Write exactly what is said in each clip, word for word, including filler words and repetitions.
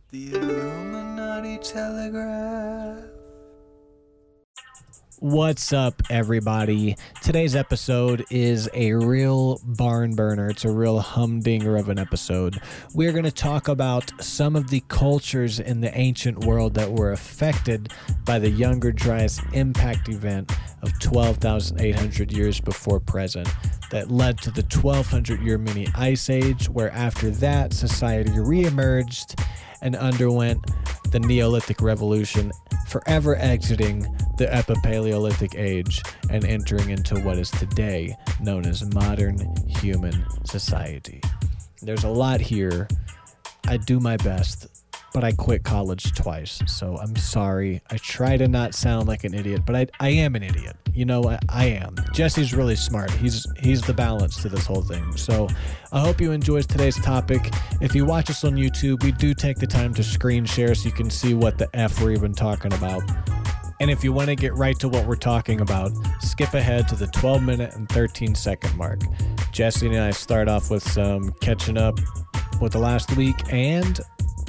The Illuminati Telegraph. What's up, everybody? Today's episode is a real barn burner. It's a real humdinger of an episode. We're going to talk about some of the cultures in the ancient world that were affected by the Younger Dryas impact event of twelve thousand eight hundred years before present that led to the twelve hundred year mini ice age, where after that, society reemerged and underwent the Neolithic Revolution, forever exiting the Epipaleolithic age and entering into what is today known as modern human society. There's a lot here. I do my best, but I quit college twice, so I'm sorry. I try to not sound like an idiot, but I, I am an idiot. You know, I, I am. Jesse's really smart. He's he's the balance to this whole thing. So I hope you enjoyed today's topic. If you watch us on YouTube, we do take the time to screen share so you can see what the F we're even talking about. And if you want to get right to what we're talking about, skip ahead to the twelve minute and thirteen second mark. Jesse and I start off with some catching up with the last week and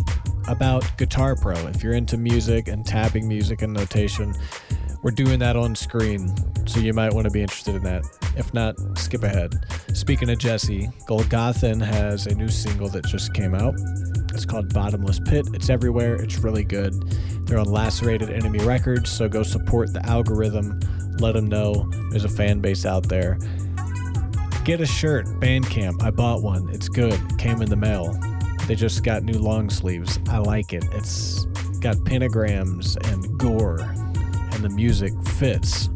about Guitar Pro. If you're into music and tabbing music and notation, we're doing that on screen, so you might want to be interested in that. If not, skip ahead. Speaking of Jesse, Golgothan has a new single that just came out. It's called Bottomless Pit. It's everywhere. It's really good. They're on Lacerated Enemy Records, so go support the algorithm. Let them know there's a fan base out there. Get a shirt, Bandcamp. I bought one. It's good. It came in the mail. They just got new long sleeves. I like it. It's got pentagrams and gore, and the music fits.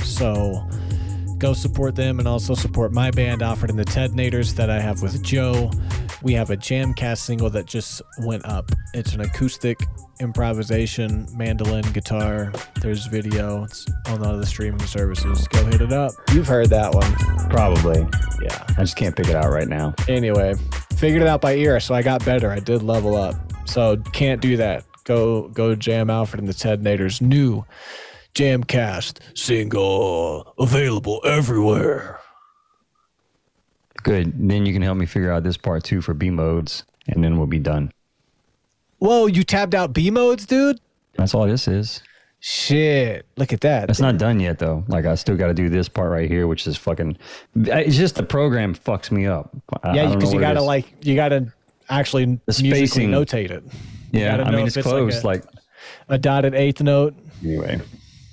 So go support them and also support my band, Alfred and the Tednators, that I have with Joe. We have a Jamcast single that just went up. It's an acoustic improvisation, mandolin, guitar. There's video. It's on all the streaming services. Go hit it up. You've heard that one. Probably. Yeah. I just can't pick it out right now. Anyway, figured it out by ear, so I got better. I did level up. So can't do that. Go go jam Alfred and the Tednators' new Jamcast single, available everywhere. Good. Then you can help me figure out this part two for B modes, and then we'll be done. Whoa, you tabbed out B modes, dude? That's all this is. Shit. Look at that. That's not done yet, though. Like, I still got to do this part right here, which is fucking... It's just the program fucks me up. I, yeah, I because you got to, like, you got to actually the musically spacing, notate it. You yeah, I mean, it's, it's close. Like, like a, a dotted eighth note. Anyway.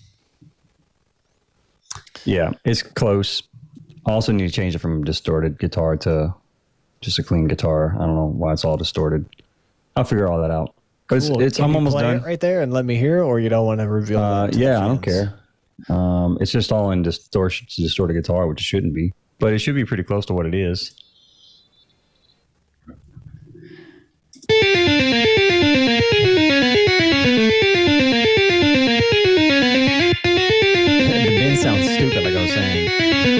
Yeah, it's close. I also need to change it from distorted guitar to just a clean guitar. I don't know why it's all distorted. I'll figure all that out. But Cool. it's, it's Can I'm you almost play done. It right there and let me hear, or you don't want to reveal Uh, that to yeah, the I don't fans? care. Um, it's just all in distortion, distorted guitar, which it shouldn't be, but it should be pretty close to what it is. The bend sounds stupid, like I was saying.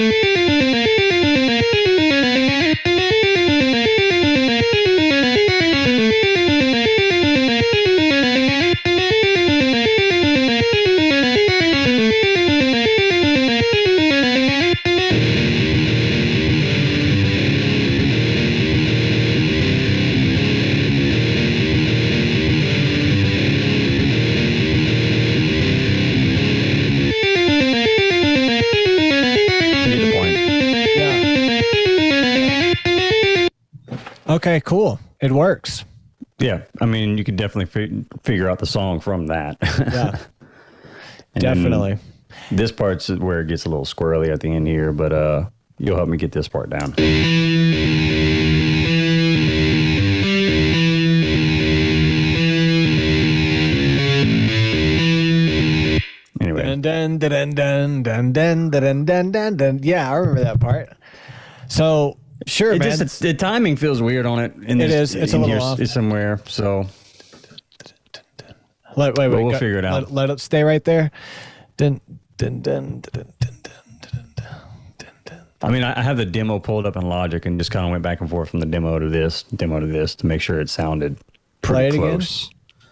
Okay, cool. It works. Yeah, I mean, you could definitely fi- figure out the song from that. Yeah, definitely. This part's where it gets a little squirrely at the end here, but uh, you'll help me get this part down. Anyway. Dun, dun, dun, dun, dun, dun, dun, dun, dun, dun. Yeah, I remember that part. So, sure, it man. just, it's, the timing feels weird on it. In It this, is. It's a in little here, off. It's somewhere, so... Let, wait, wait, But we'll go- figure it out. Let, let it stay right there. Dun, dun, dun, dun, dun, dun, dun, dun, dun, dun. I mean, I I have the demo pulled up in Logic and just kind of went back and forth from the demo to this, demo to this, to make sure it sounded Play pretty it again? close.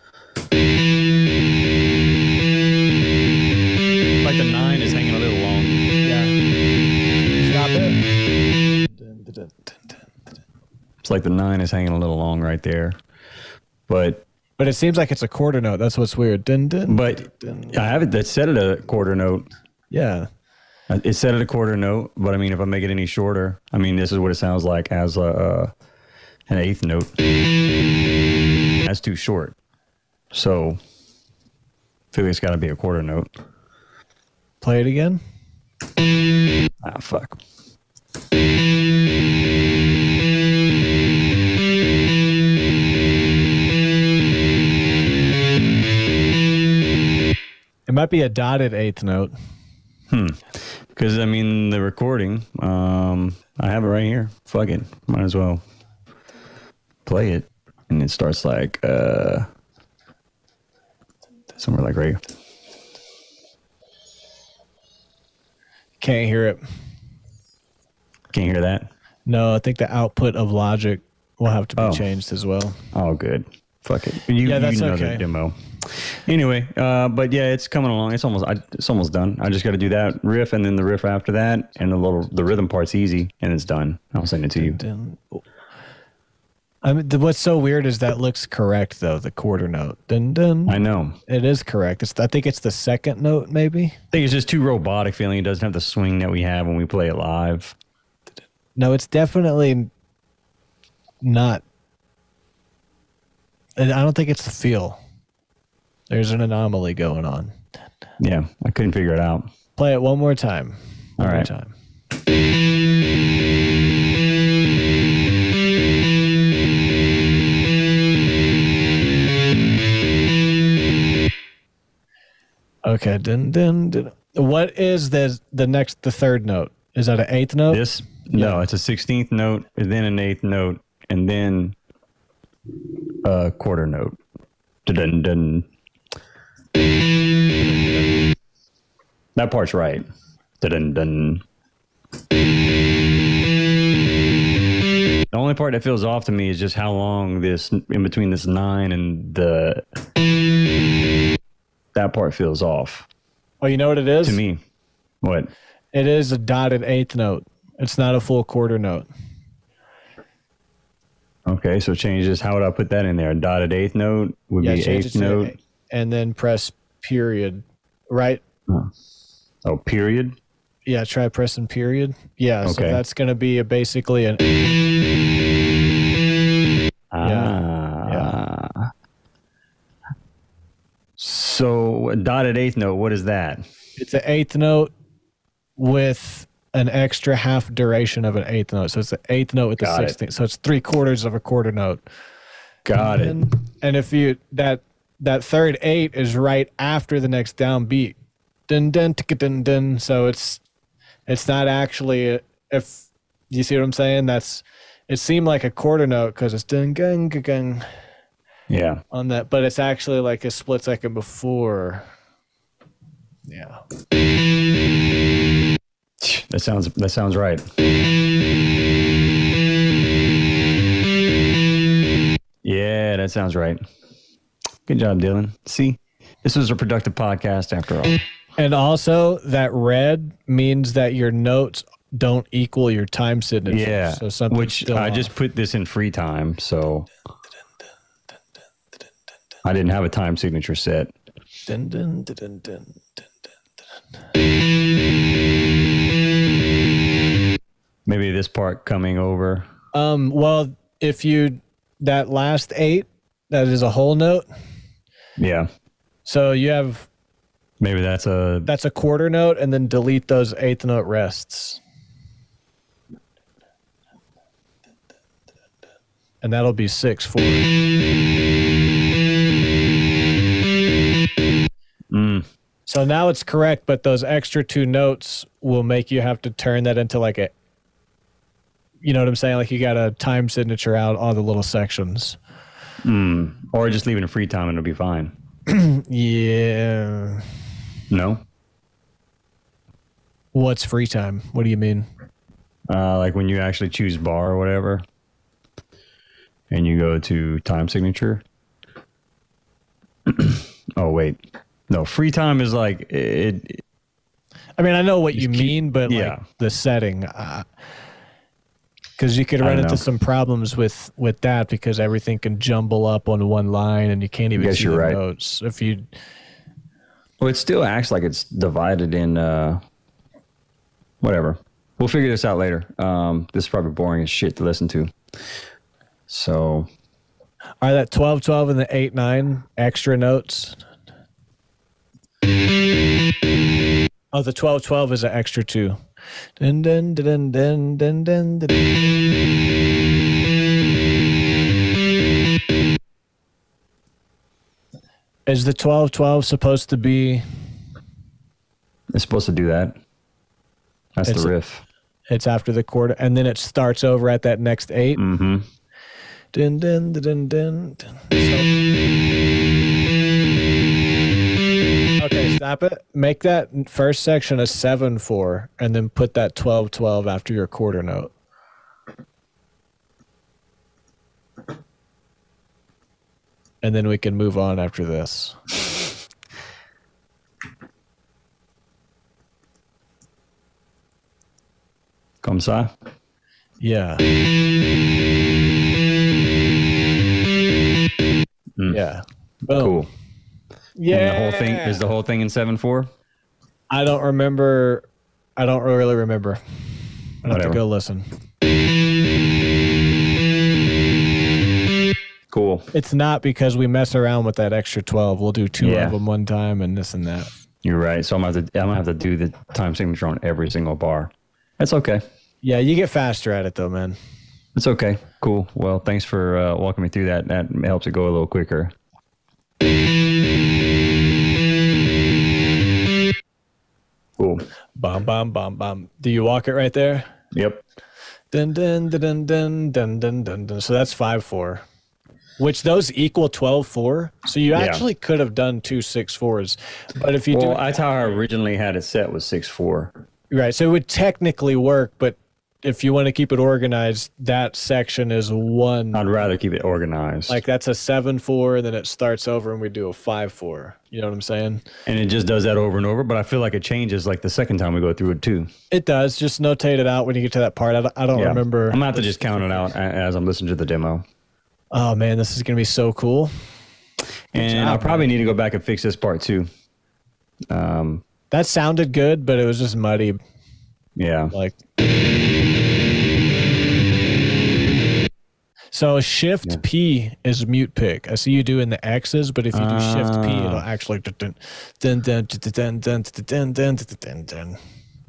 Like the nine is hanging a little long. Yeah. Stop it. Dun, dun, dun, dun, dun. It's like the nine is hanging a little long right there. But But it seems like it's a quarter note. That's what's weird. Dun, dun, But dun. I have it that set it a quarter note. Yeah. It's set at a quarter note, but I mean, if I make it any shorter, I mean, this is what it sounds like as a, uh, an eighth note. That's too short. So I feel like it's got to be a quarter note. Play it again. Ah, fuck. It might be a dotted eighth note. Hmm. Because, I mean, the recording, um, I have it right here. Fuck it. Might as well play it. And it starts like, uh, somewhere like right here. Can't hear it. Can't hear that? No, I think the output of Logic will have to be Oh. changed as well. Oh, good. Fuck it. You, Yeah, that's you know okay. the demo. Anyway, uh, but yeah, it's coming along. It's almost, I, it's almost done. I just got to do that riff and then the riff after that, and the little, the rhythm part's easy, and it's done. I'll send it to you. Dun. I mean, the, what's so weird is that looks correct though. The quarter note. Dun, dun. I know. It is correct. It's, I think it's the second note, maybe. I think it's just too robotic feeling. It doesn't have the swing that we have when we play it live. No, it's definitely not. I don't think it's the feel. There's an anomaly going on. Yeah, I couldn't figure it out. Play it one more time. One All more right. time. Okay. Dun, dun, dun. What is the the next the third note? Is that an eighth note? This, no, it's a sixteenth note, and then an eighth note, and then a quarter note. Dun, dun. That part's right. Dun, dun. The only part that feels off to me is just how long this, in between this nine and the, that part feels off Oh, you know what it is? to me. What? It is a dotted eighth note. It's not a full quarter note. Okay, so change this. How would I put that in there? A dotted eighth note would Yeah, be change it eighth to note. eight, and then press period. Right? Oh, period. Yeah, try pressing period. Yeah, so Okay. that's going to be a, basically an. Ah. So a dotted eighth note. What is that? It's an eighth note with an extra half duration of an eighth note. So it's an eighth note with the Got it. sixteenth. So it's three quarters of a quarter note. Got it. And, and if you that that third eight is right after the next downbeat, dun dun ticka dun dun. So it's it's not actually a, if you see what I'm saying. That's it seemed like a quarter note because it's dun gung gung gung Yeah. on that, but it's actually like a split second before. Yeah. That sounds. That sounds right. Yeah, that sounds right. Good job, Dylan. See, this was a productive podcast after all. And also, that red means that your notes don't equal your time signature. Yeah, so something's which still I off. just put this in free time, so I didn't have a time signature set. Dun, dun, dun, dun, dun, dun, dun. Maybe this part coming over. Um. Well, if you that last eight, that is a whole note. Yeah, So you have maybe that's a. that's a quarter note, and then delete those eighth note rests, and that'll be six four. Mm, So now it's correct, but those extra two notes will make you have to turn that into like a, you know what I'm saying? Like you got a time signature out all the little sections. mm, or just leave it in free time and it'll be fine. Yeah. No, What's free time? What do you mean? uh, like when you actually choose bar or whatever, and you go to time signature. Oh wait, no, free time is like it. I mean, I know what you keep- mean, but yeah. like the setting. Uh, Because you could I run don't into know. some problems with with that because everything can jumble up on one line and you can't even Guess see you're the right. notes. If you, Well, it still acts like it's divided in uh, whatever. We'll figure this out later. Um, this is probably boring as shit to listen to. So, are that twelve twelve and the eight nine extra notes? Oh, the twelve twelve is an extra two. Dun, dun, dun, dun, dun, dun, dun, dun. Is the twelve twelve supposed to be? it's supposed to do that. That's It's the a- riff. It's after the quarter, and then it starts over at that next eight. Mm-hmm. Dun, dun, dun, dun, dun, dun. So- okay, stop it. Make that first section a seven four, and then put that twelve twelve after your quarter note. And then we can move on after this. Comme ça. Yeah. Yeah. Boom. Cool. Yeah. And the whole thing is the whole thing in seven four. I don't remember. I don't really remember. I'd have Whatever. to go listen. Cool. It's not because we mess around with that extra twelve. We'll do two Yeah. of them one time and this and that. You're right. So I'm gonna have to, I'm gonna have to do the time signature on every single bar. That's okay. Yeah, you get faster at it though, man. It's okay. Cool. Well, thanks for uh, walking me through that. That helps it go a little quicker. Cool. Bum bum bum bum. Do you walk it right there? Yep. Dun dun dun dun dun dun dun dun. dun. So that's five four. Which those equal twelve four. So you Yeah. actually could have done two six fours. But if you Well, do that's how I originally had it set was six four. right, so it would technically work, but if you want to keep it organized, that section is one. I'd rather keep it organized. Like that's a seven four, then it starts over and we do a five four. You know what I'm saying? and it just does that over and over. But I feel like it changes like the second time we go through it too. It does. Just notate it out when you get to that part. I don't, I don't Yeah. remember. I'm gonna have to just count it out a- as I'm listening to the demo. Oh man, this is gonna be so cool. And job, I'll probably man. need to go back and fix this part too. Um, That sounded good, but it was just muddy. yeah. Like so, shift Yeah. P is mute pick. I see you doing the X's, but if you do shift P, Ah. it'll actually dun dun dun dun dun dun dun dun dun dun.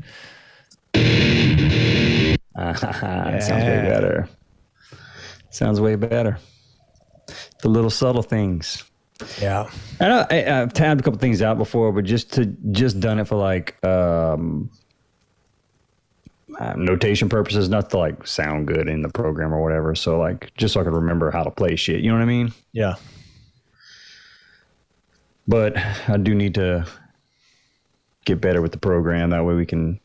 It sounds way Yeah. better. Sounds way better. The little subtle things. Yeah. I know I, I've tabbed a couple things out before, but just to just done it for like um, uh, notation purposes, not to like sound good in the program or whatever. So like just so I could remember how to play shit. You know what I mean? Yeah. But I do need to get better with the program. That way we can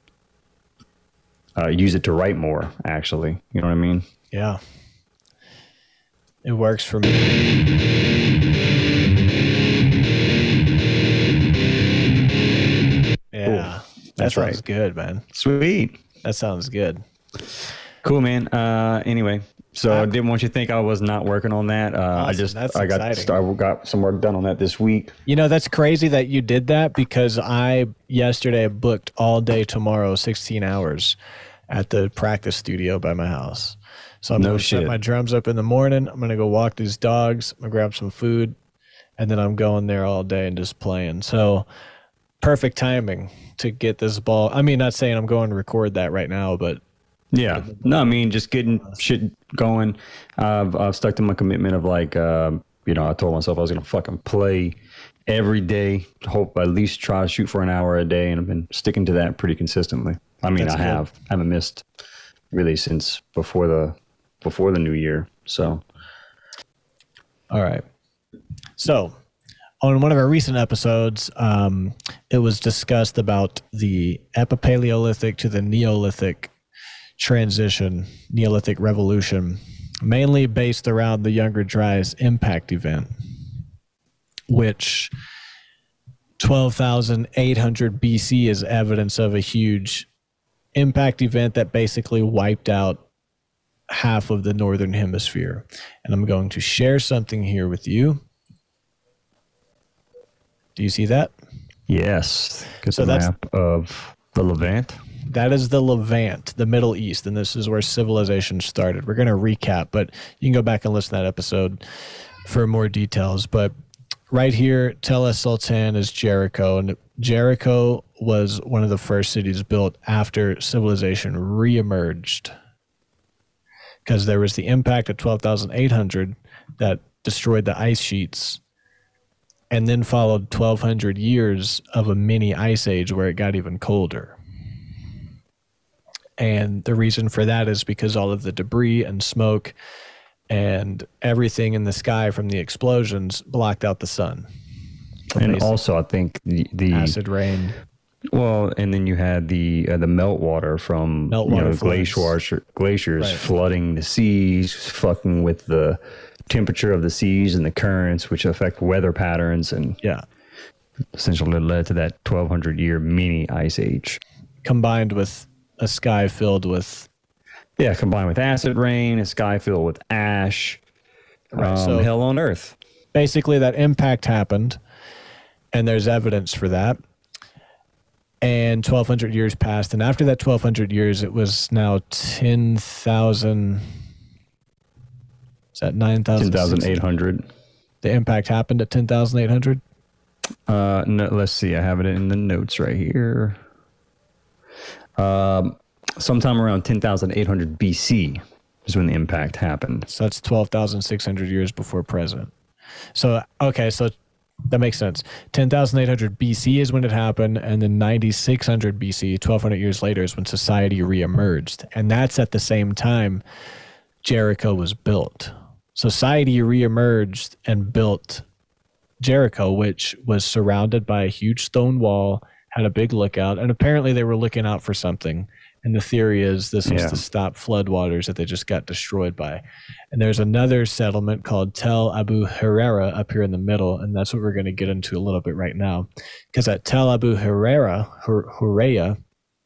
uh, use it to write more. Actually, you know what I mean? Yeah. It works for me. Yeah. That That's sounds right. good, man. Sweet. That sounds good. Cool, man. Uh, anyway, so I Okay. didn't want you to think I was not working on that. Uh, I Awesome. just That's I got exciting. start, got some work done on that this week. You know, that's crazy that you did that because I yesterday booked all day tomorrow, sixteen hours at the practice studio by my house. So I'm No going to set shit. my drums up in the morning. I'm going to go walk these dogs. I'm going to grab some food. And then I'm going there all day and just playing. So perfect timing to get this ball. I mean, not saying I'm going to record that right now, but Yeah. No, I mean just getting shit going. I've I've stuck to my commitment of like um, you know, I told myself I was gonna fucking play every day. Hope at least try to shoot for an hour a day, and I've been sticking to that pretty consistently. I mean, That's I good. have. I haven't missed really since before the before the new year. So all right. So, on one of our recent episodes, um, it was discussed about the Epipaleolithic to the Neolithic transition, Neolithic revolution, mainly based around the Younger Dryas impact event, which twelve thousand eight hundred B C is evidence of a huge impact event that basically wiped out half of the northern hemisphere. And I'm going to share something here with you. Do you see that? Yes. It's So a that's- map of the Levant. That is the Levant, the Middle East, and this is where civilization started. We're going to recap, but you can go back and listen to that episode for more details. But right here, Tel es Sultan is Jericho, and Jericho was one of the first cities built after civilization reemerged, because there was the impact of twelve thousand eight hundred that destroyed the ice sheets, and then followed twelve hundred years of a mini ice age where it got even colder. And the reason for that is because all of the debris and smoke and everything in the sky from the explosions blocked out the sun. And Basically, also, I think the, the acid rain. well, and then you had the uh, the meltwater from Meltwater you know, floods. glaciers, glaciers Right. flooding the seas, fucking with the temperature of the seas and the currents, which affect weather patterns, and Yeah. essentially led to that twelve hundred year mini ice age. Combined with a sky filled with, Yeah, combined with acid rain, a sky filled with ash, Right, um, so- hell on earth. basically that impact happened, and there's evidence for that. And twelve hundred years passed, and after that twelve hundred years, it was now ten thousand. Is that nine thousand? ten thousand eight hundred. The impact happened at ten thousand eight hundred? Uh, no, let's see. I have it in the notes right here. Um, sometime around ten thousand eight hundred B C is when the impact happened. So that's twelve thousand six hundred years before present. So, okay, so that makes sense. ten thousand eight hundred B C is when it happened, and then ninety-six hundred B C, twelve hundred years later, is when society reemerged. And that's at the same time Jericho was built. Society reemerged and built Jericho, which was surrounded by a huge stone wall, had a big lookout, and apparently they were looking out for something. And the theory is this was Yeah. to stop floodwaters that they just got destroyed by. And there's another settlement called Tel Abu Herrera up here in the middle, and that's what we're going to get into a little bit right now. Because at Tel Abu Herrera, Her- Herrera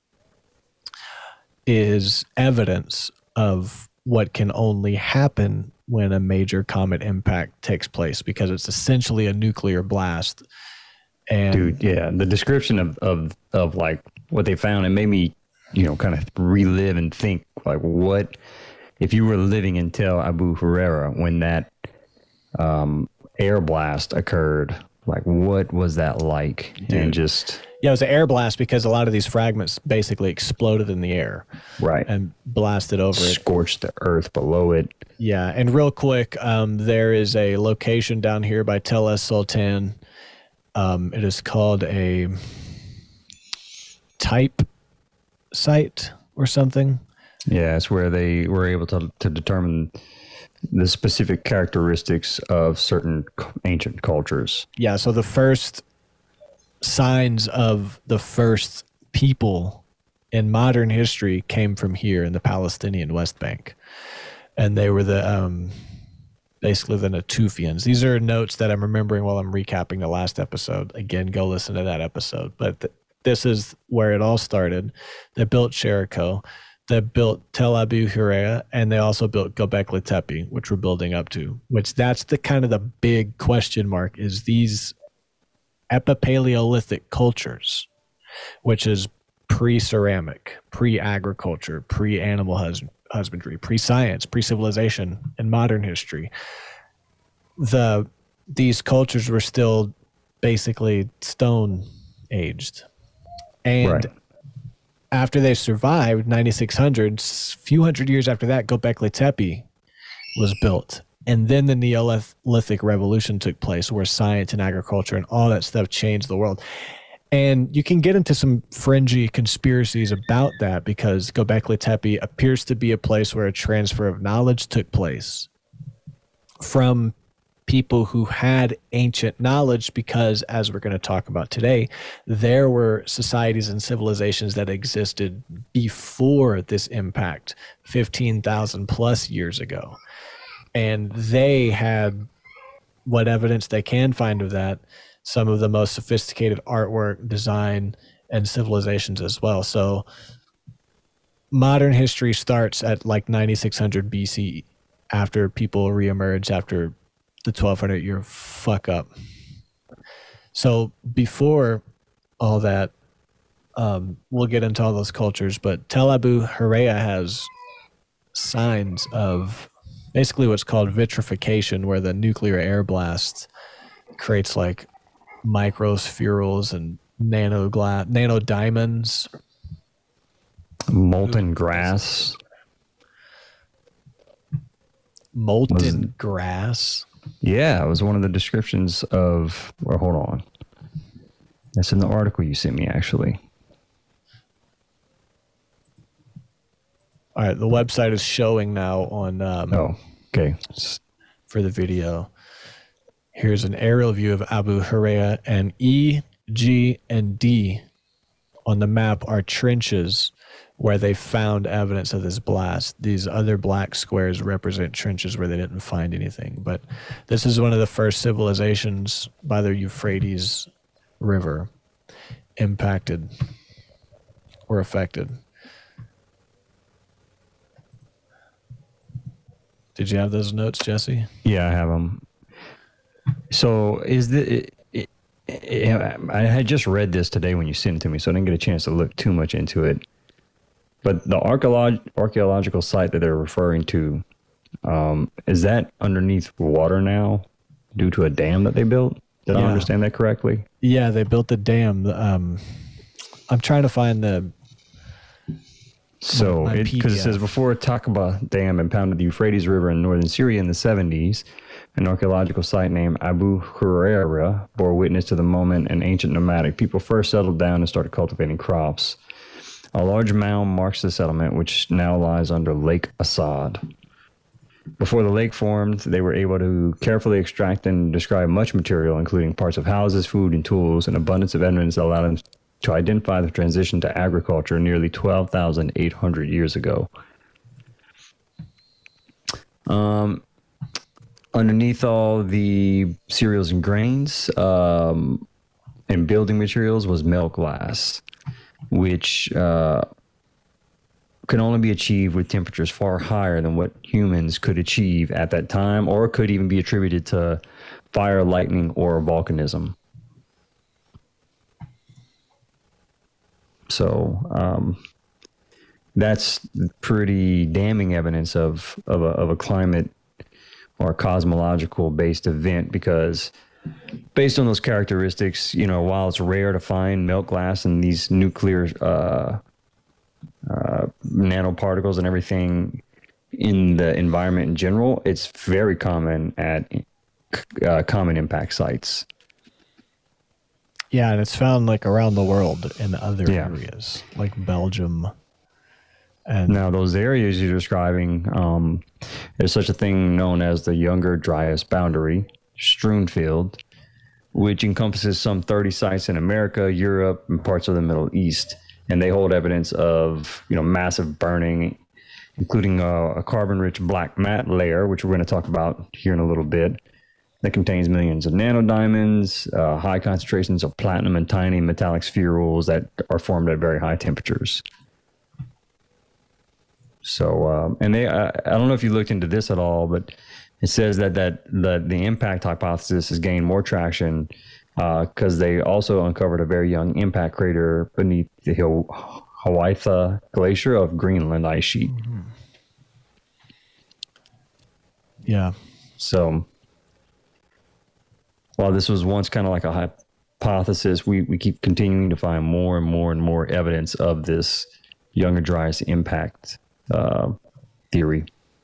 is evidence of what can only happen when a major comet impact takes place, because it's essentially a nuclear blast. And Dude, yeah, the description of, of, of like what they found, it made me, you know, kind of relive and think like, what if you were living in Tel Abu Herrera when that um, air blast occurred? Like, what was that like? Dude. And just yeah, it was an air blast because a lot of these fragments basically exploded in the air right and blasted over it. scorched the earth below it. Yeah, and real quick, um, there is a location down here by Tel es Sultan. Um, it is called a type site or something. Yeah, it's where they were able to to determine the specific characteristics of certain c- ancient cultures. Yeah, so the first signs of the first people in modern history came from here in the Palestinian West Bank. And they were the um, basically the Natufians. These are notes that I'm remembering while I'm recapping the last episode. Again, go listen to that episode. But th- this is where it all started. They built Jericho. They built Tel Abu Herrera, and they also built Göbekli Tepe, which we're building up to, which that's the kind of the big question mark, is these epipaleolithic cultures, which is pre-ceramic, pre-agriculture, pre-animal hus- husbandry, pre-science, pre-civilization in modern history. The these cultures were still basically stone aged. And Right. after they survived, ninety-six hundred, a few hundred years after that, Göbekli Tepe was built. And then the Neolithic Revolution took place, where science and agriculture and all that stuff changed the world. And you can get into some fringy conspiracies about that, because Göbekli Tepe appears to be a place where a transfer of knowledge took place from people who had ancient knowledge, because, as we're going to talk about today, there were societies and civilizations that existed before this impact fifteen thousand plus years ago. And they had what evidence they can find of that, some of the most sophisticated artwork, design, and civilizations as well. So modern history starts at like ninety-six hundred B C after people reemerge after the twelve hundred year fuck up. So before all that, um, we'll get into all those cultures, but Tel Abu Huraya has signs of basically what's called vitrification, where the nuclear air blast creates like microspherules and nano glass, nano diamonds, Molten grass. molten Was- grass. Yeah, it was one of the descriptions of. Well, hold on. That's in the article you sent me, actually. All right, the website is showing now on um, Oh, okay. for the video. Here's an aerial view of Abu Huraya, and E, G, and D on the map are trenches where they found evidence of this blast. These other black squares represent trenches where they didn't find anything. But this is one of the first civilizations by the Euphrates River impacted or affected. Did you have those notes, Jesse? Yeah, I have them. So is the it, it, it, I had just read this today when you sent it to me, so I didn't get a chance to look too much into it. But the archeolog- archaeological site that they're referring to, um, is that underneath water now due to a dam that they built? Did I Yeah. understand that correctly? Yeah, they built the dam. Um, I'm trying to find the. So, My- my because it, says P D F. before Takaba Dam impounded the Euphrates River in northern Syria in the seventies, an archaeological site named Abu Huraira bore witness to the moment an ancient nomadic people first settled down and started cultivating crops. A large mound marks the settlement, which now lies under Lake Assad. Before the lake formed, they were able to carefully extract and describe much material, including parts of houses, food, and tools, an abundance of evidence that allowed them to identify the transition to agriculture nearly twelve thousand eight hundred years ago. Um, underneath all the cereals and grains um, and building materials was milk glass, which uh, can only be achieved with temperatures far higher than what humans could achieve at that time, or could even be attributed to fire, lightning, or volcanism. So um, that's pretty damning evidence of of a, of a climate or cosmological based event, because based on those characteristics, you know, while it's rare to find milk glass and these nuclear uh, uh, nanoparticles and everything in the environment in general, it's very common at uh, common impact sites. Yeah, and it's found like around the world in other Yeah. areas, like Belgium. And Now, those areas you're describing, um, there's such a thing known as the Younger Dryas Boundary, Struenfield, which encompasses some thirty sites in America, Europe, and parts of the Middle East. And they hold evidence of, you know, massive burning, including a, a carbon-rich black mat layer, which we're going to talk about here in a little bit, that contains millions of nanodiamonds, uh, high concentrations of platinum, and tiny metallic spherules that are formed at very high temperatures. So, um, and they, I, I don't know if you looked into this at all, but it says that that the, the impact hypothesis has gained more traction because uh, they also uncovered a very young impact crater beneath the Hill Hawaitha Glacier of Greenland ice sheet. Mm-hmm. Yeah. So, while this was once kind of like a hypothesis, we, we keep continuing to find more and more and more evidence of this Younger Dryas impact uh, theory.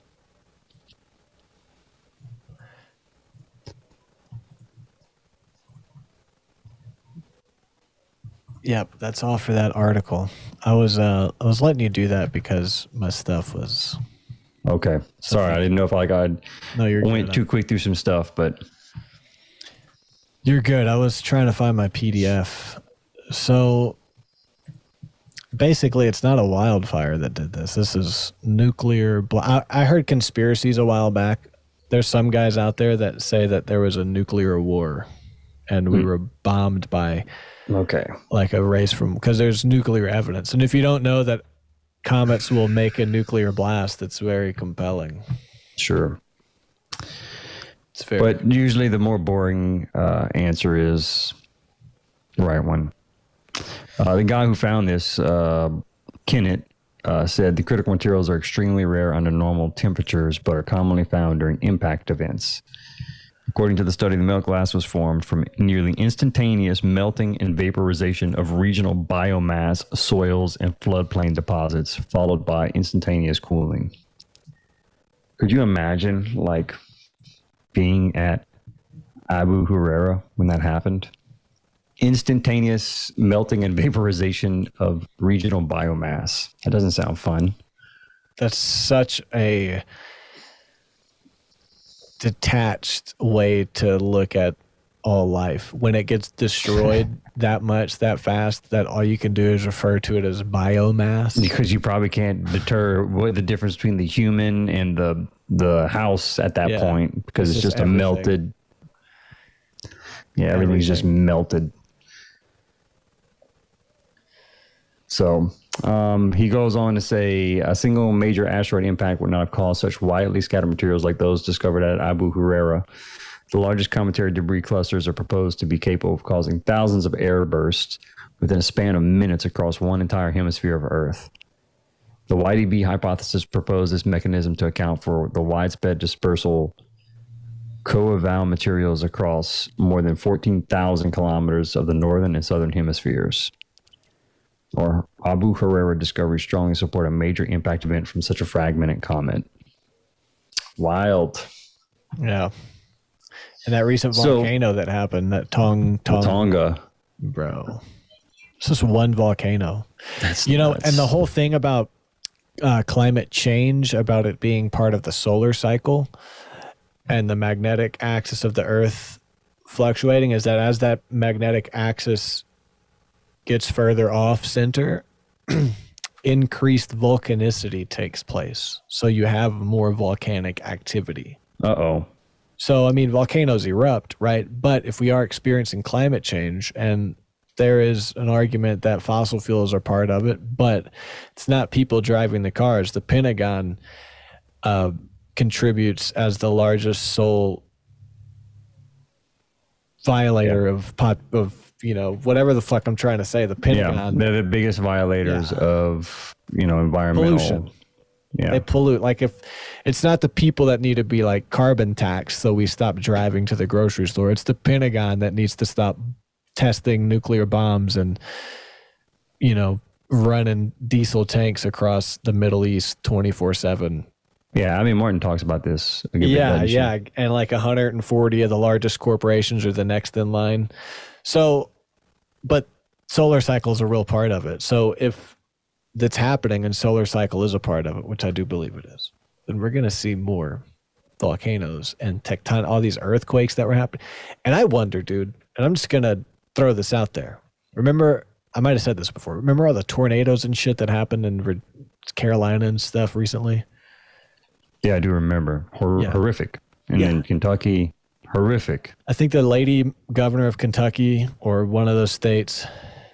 Yep, that's all for that article. I was uh I was letting you do that because my stuff was Okay. Sorry, I didn't know if like I No, you're went good. too quick through some stuff, but You're good. I was trying to find my P D F. So basically, it's not a wildfire that did this. This is nuclear. Bl- I, I heard conspiracies a while back. There's some guys out there that say that there was a nuclear war and we Hmm. were bombed by okay. like a race from, because there's nuclear evidence. And if you don't know that comets will make a nuclear blast that's very compelling. Sure. It's very But usually the more boring uh, answer is the right one. Uh, the guy who found this, uh, Kennett, uh, said the critical materials are extremely rare under normal temperatures, but are commonly found during impact events. According to the study, the melt glass was formed from nearly instantaneous melting and vaporization of regional biomass, soils, and floodplain deposits, followed by instantaneous cooling. Could you imagine, like, being at Abu Huraira when that happened? Instantaneous melting and vaporization of regional biomass. That doesn't sound fun. That's such a detached way to look at all life. When it gets destroyed that much, that fast, that all you can do is refer to it as biomass. Because you probably can't deter what the difference between the human and the the house at that Yeah. point, because It's it's, just just, a everything. melted. Yeah, everything's just Everything. melted. So um, he goes on to say a single major asteroid impact would not have caused such widely scattered materials like those discovered at Abu Huraira. The largest cometary debris clusters are proposed to be capable of causing thousands of air bursts within a span of minutes across one entire hemisphere of Earth. The Y D B hypothesis proposed this mechanism to account for the widespread dispersal coeval materials across more than fourteen thousand kilometers of the northern and southern hemispheres. Or Abu Huraira discovery strongly support a major impact event from such a fragmented comet. Wild. Yeah. And that recent So- volcano that happened, that Tong Tong, Tonga. bro. It's just one volcano. That's You know, nuts. and the whole thing about uh, climate change, about it being part of the solar cycle and the magnetic axis of the Earth fluctuating, is that as that magnetic axis gets further off center, increased volcanicity takes place. So you have more volcanic activity. Uh-oh. So, I mean, volcanoes erupt, right? But if we are experiencing climate change, and there is an argument that fossil fuels are part of it, but it's not people driving the cars. The Pentagon uh, contributes as the largest sole violator Yeah. of pop of you know whatever the fuck I'm trying to say. The Yeah, Pentagon, they're the biggest violators Yeah. of, you know, environmental Pollution. Yeah. they pollute. Like, if it's not the people that need to be like carbon taxed, so we stop driving to the grocery store. It's the Pentagon that needs to stop testing nuclear bombs and, you know, running diesel tanks across the Middle East twenty-four seven. Yeah, I mean, Martin talks about this. a good bit, Yeah, doesn't she? yeah. And like one hundred forty of the largest corporations are the next in line. So, but solar cycle is a real part of it. So if that's happening and solar cycle is a part of it, which I do believe it is, then we're going to see more volcanoes and tecton, all these earthquakes that were happening. And I wonder, dude, and I'm just going to throw this out there. Remember, I might have said this before. Remember all the tornadoes and shit that happened in Vir- Carolina and stuff recently? Yeah, I do remember. Hor- Yeah. Horrific. And Yeah. then Kentucky, horrific. I think the lady governor of Kentucky or one of those states,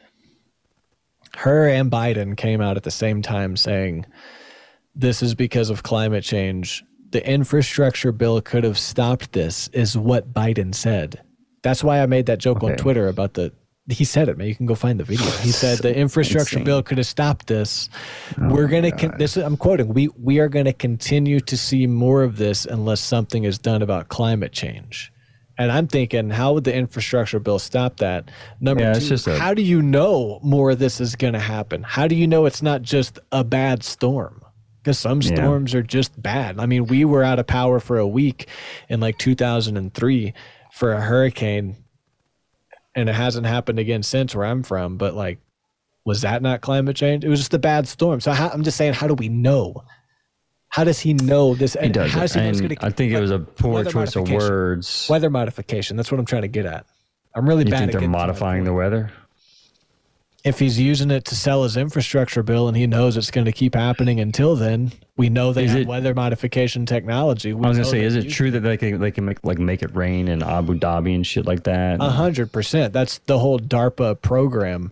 her and Biden came out at the same time saying this is because of climate change. The infrastructure bill could have stopped this, is what Biden said. That's why I made that joke on Okay. Twitter about the, he said it, man. You can go find the video. He said the infrastructure insane. bill could have stopped this. We're going to, con- this is, I'm quoting, we, we are going to continue to see more of this unless something is done about climate change. And I'm thinking, how would the infrastructure bill stop that? Number Yeah, two, it's just a- how do you know more of this is going to happen? How do you know it's not just a bad storm? Because some Yeah. storms are just bad. I mean, we were out of power for a week in like two thousand three for a hurricane, and it hasn't happened again since where I'm from. But like, was that not climate change? It was just a bad storm. So how, I'm just saying, how do we know? How does he know this? He And does how it. does he know it's And gonna, I think it was a poor weather choice of modification. words. Weather modification. That's what I'm trying to get at. I'm really You bad think at they're getting to my modifying the point. weather? If he's using it to sell his infrastructure bill and he knows it's going to keep happening until then, we know they Is have it- weather modification technology. We I was gonna know say, they is it use true that they can they can make like make it rain in Abu Dhabi and shit like that? A hundred percent. That's the whole DARPA program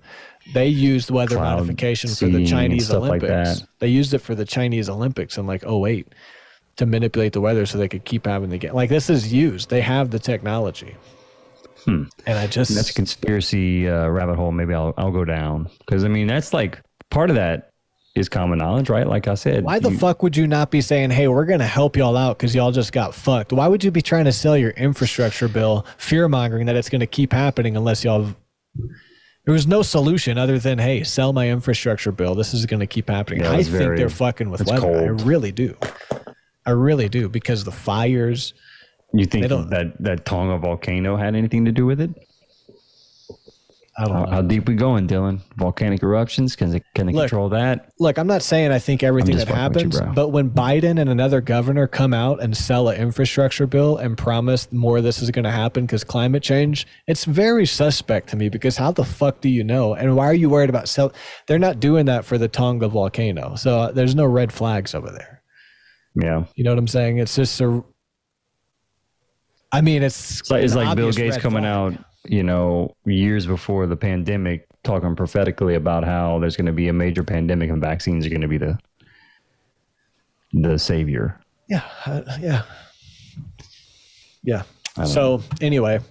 They used weather Cloud modification for seeding the and Chinese stuff like Olympics. that. They used it for the Chinese Olympics in like oh eight to manipulate the weather so they could keep having the game. Like this is used. They have the technology. Hmm. And I just That's a conspiracy uh, rabbit hole. Maybe I'll I'll go down because I mean that's like part of that is common knowledge, right? Like I said, why the you- fuck would you not be saying, hey, we're going to help y'all out because y'all just got fucked? Why would you be trying to sell your infrastructure bill, fear mongering that it's going to keep happening unless y'all. There was no solution other than, hey, sell my infrastructure bill. This is going to keep happening. Yeah, I it's think very- they're fucking with it's weather. I cold. really do. I really do because the fires. You think They don't- that that Tonga volcano had anything to do with it? I don't How, know. how deep we going, Dylan? Volcanic eruptions? Can they can they Look, control that? Look, I'm not saying I think everything just that fucking with you, happens, bro. but when Biden and another governor come out and sell an infrastructure bill and promise more of this is going to happen because climate change, it's very suspect to me because how the fuck do you know? And why are you worried about sell? They're not doing that for the Tonga volcano. So uh, there's no red flags over there. Yeah, You know what I'm saying? It's just a. I mean, it's it's like, it's an like Bill obvious Gates red coming flag. out, you know, years before the pandemic, talking prophetically about how there's going to be a major pandemic and vaccines are going to be the the savior. Yeah, uh, yeah, yeah. don't So anyway,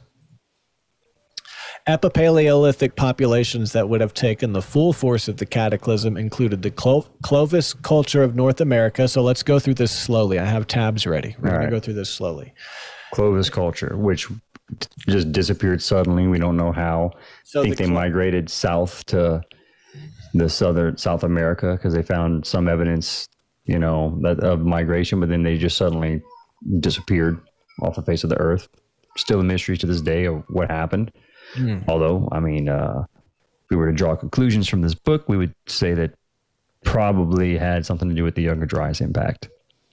Epipaleolithic populations that would have taken the full force of the cataclysm included the Clo- Clovis culture of North America. So let's go through this slowly. I have tabs ready. We're All going right. to go through this slowly. Clovis culture, which just disappeared suddenly. We don't know how. So I think the they Clo- migrated south to the southern South America because they found some evidence, you know, that of migration, but then they just suddenly disappeared off the face of the earth. Still a mystery to this day of what happened. Hmm. Although, I mean, uh, if we were to draw conclusions from this book, we would say that probably had something to do with the Younger Dryas impact.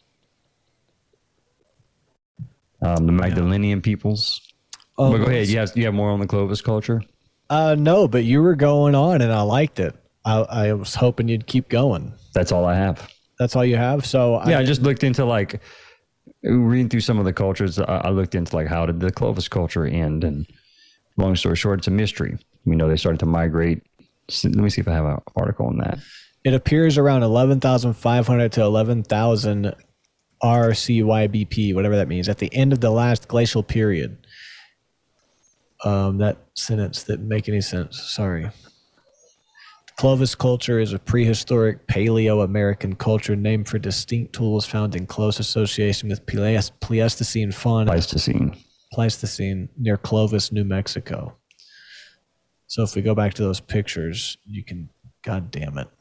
Um, the Magdalenian peoples. Oh, but go ahead. You have, you have more on the Clovis culture? Uh, no, but you were going on and I liked it. I, I was hoping you'd keep going. That's all I have. That's all you have. So Yeah, I, I just looked into like reading through some of the cultures. I, I looked into like how did the Clovis culture end? And long story short, it's a mystery. We know they started to migrate. So let me see if I have an article on that. it appears around eleven thousand five hundred to eleven thousand R C Y B P, whatever that means, at the end of the last glacial period. Um, that sentence didn't make any sense. Sorry. Clovis culture is a prehistoric Paleo-American culture named for distinct tools found in close association with Pleist- Pleistocene fauna, Pleistocene. Pleistocene near Clovis, New Mexico. So if we go back to those pictures, you can, God damn it.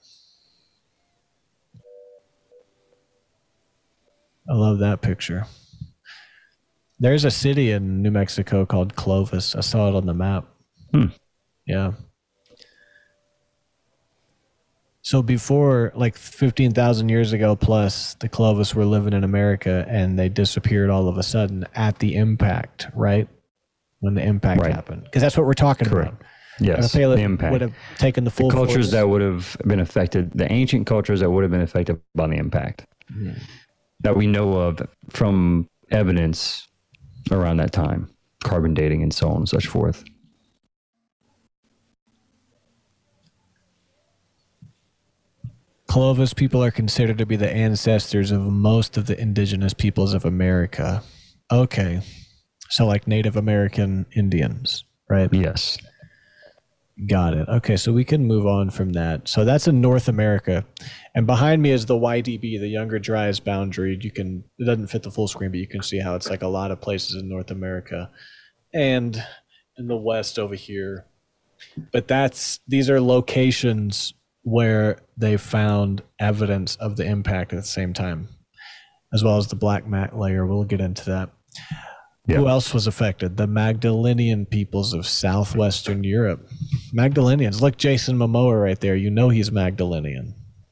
I love that picture. There's a city in New Mexico called Clovis. I saw it on the map. Hmm. Yeah. So before, like fifteen thousand years ago plus, the Clovis were living in America and they disappeared all of a sudden at the impact, right? When the impact Right. happened. Because that's what we're talking Correct. about. Yes, The Paleo the impact. would have taken the full The cultures force. that would have been affected, the ancient cultures that would have been affected by the impact that we know of from evidence around that time, carbon dating and so on and such forth. Clovis people are considered to be the ancestors of most of the indigenous peoples of America. Okay. So like Native American Indians, right? Yes. Got it. Okay, so we can move on from that. So that's in North America. And behind me is the Y D B, the Younger Dryas boundary. You can, it doesn't fit the full screen, but you can see how it's like a lot of places in North America and in the West over here. But that's, these are locations where they found evidence of the impact at the same time, as well as the black mat layer. We'll get into that. Yeah. Who else was affected? The Magdalenian peoples of southwestern Europe. Magdalenians. Look, Jason Momoa right there. You know he's Magdalenian.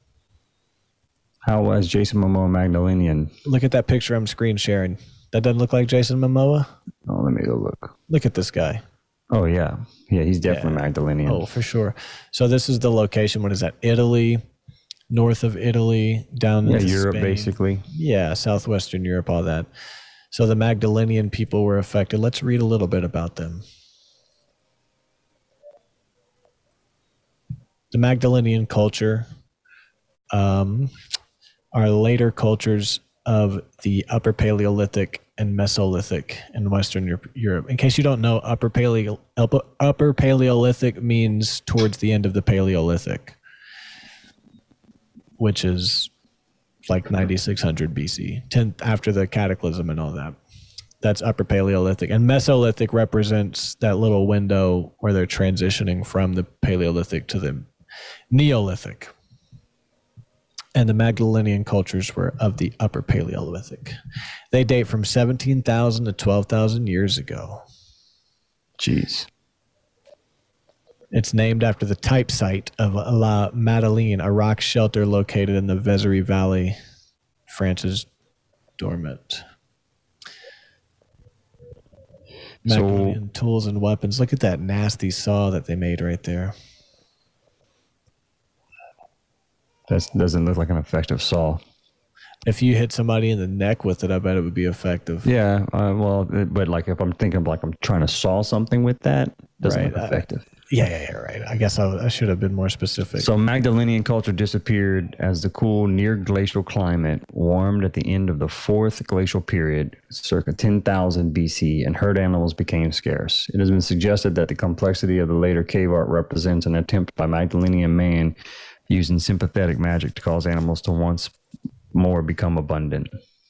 How was Jason Momoa Magdalenian? Look at that picture I'm screen sharing. That doesn't look like Jason Momoa? Oh, let me go look. Look at this guy. Oh, yeah. Yeah, he's definitely Yeah. Magdalenian. Oh, for sure. So this is the location. What is that? Italy, north of Italy, down yeah, into Europe, Spain. basically. Yeah, southwestern Europe, all that. So the Magdalenian people were affected. Let's read a little bit about them. The Magdalenian culture um, are later cultures of the Upper Paleolithic and Mesolithic in Western Europe. In case you don't know, Upper Paleo Upper Paleolithic means towards the end of the Paleolithic, which is like ninety-six hundred B C, ten after the cataclysm and all that. That's Upper Paleolithic. And Mesolithic represents that little window where they're transitioning from the Paleolithic to the Neolithic. And the Magdalenian cultures were of the Upper Paleolithic. They date from seventeen thousand to twelve thousand years ago. Jeez. It's named after the type site of La Madeleine, a rock shelter located in the Vézérie Valley, France's Dormant. Magdalenian so, tools and weapons. Look at that nasty saw that they made right there. That doesn't look like an effective saw. If you hit somebody in the neck with it, I bet it would be effective. Yeah, uh, well, but like if I'm thinking of like I'm trying to saw something with that, doesn't right. look effective. Uh, yeah, yeah, yeah, right. I guess I, I should have been more specific. So Magdalenian culture disappeared as the cool near glacial climate warmed at the end of the fourth glacial period, circa ten thousand B C, and herd animals became scarce. It has been suggested that the complexity of the later cave art represents an attempt by Magdalenian man using sympathetic magic to cause animals to once more become abundant.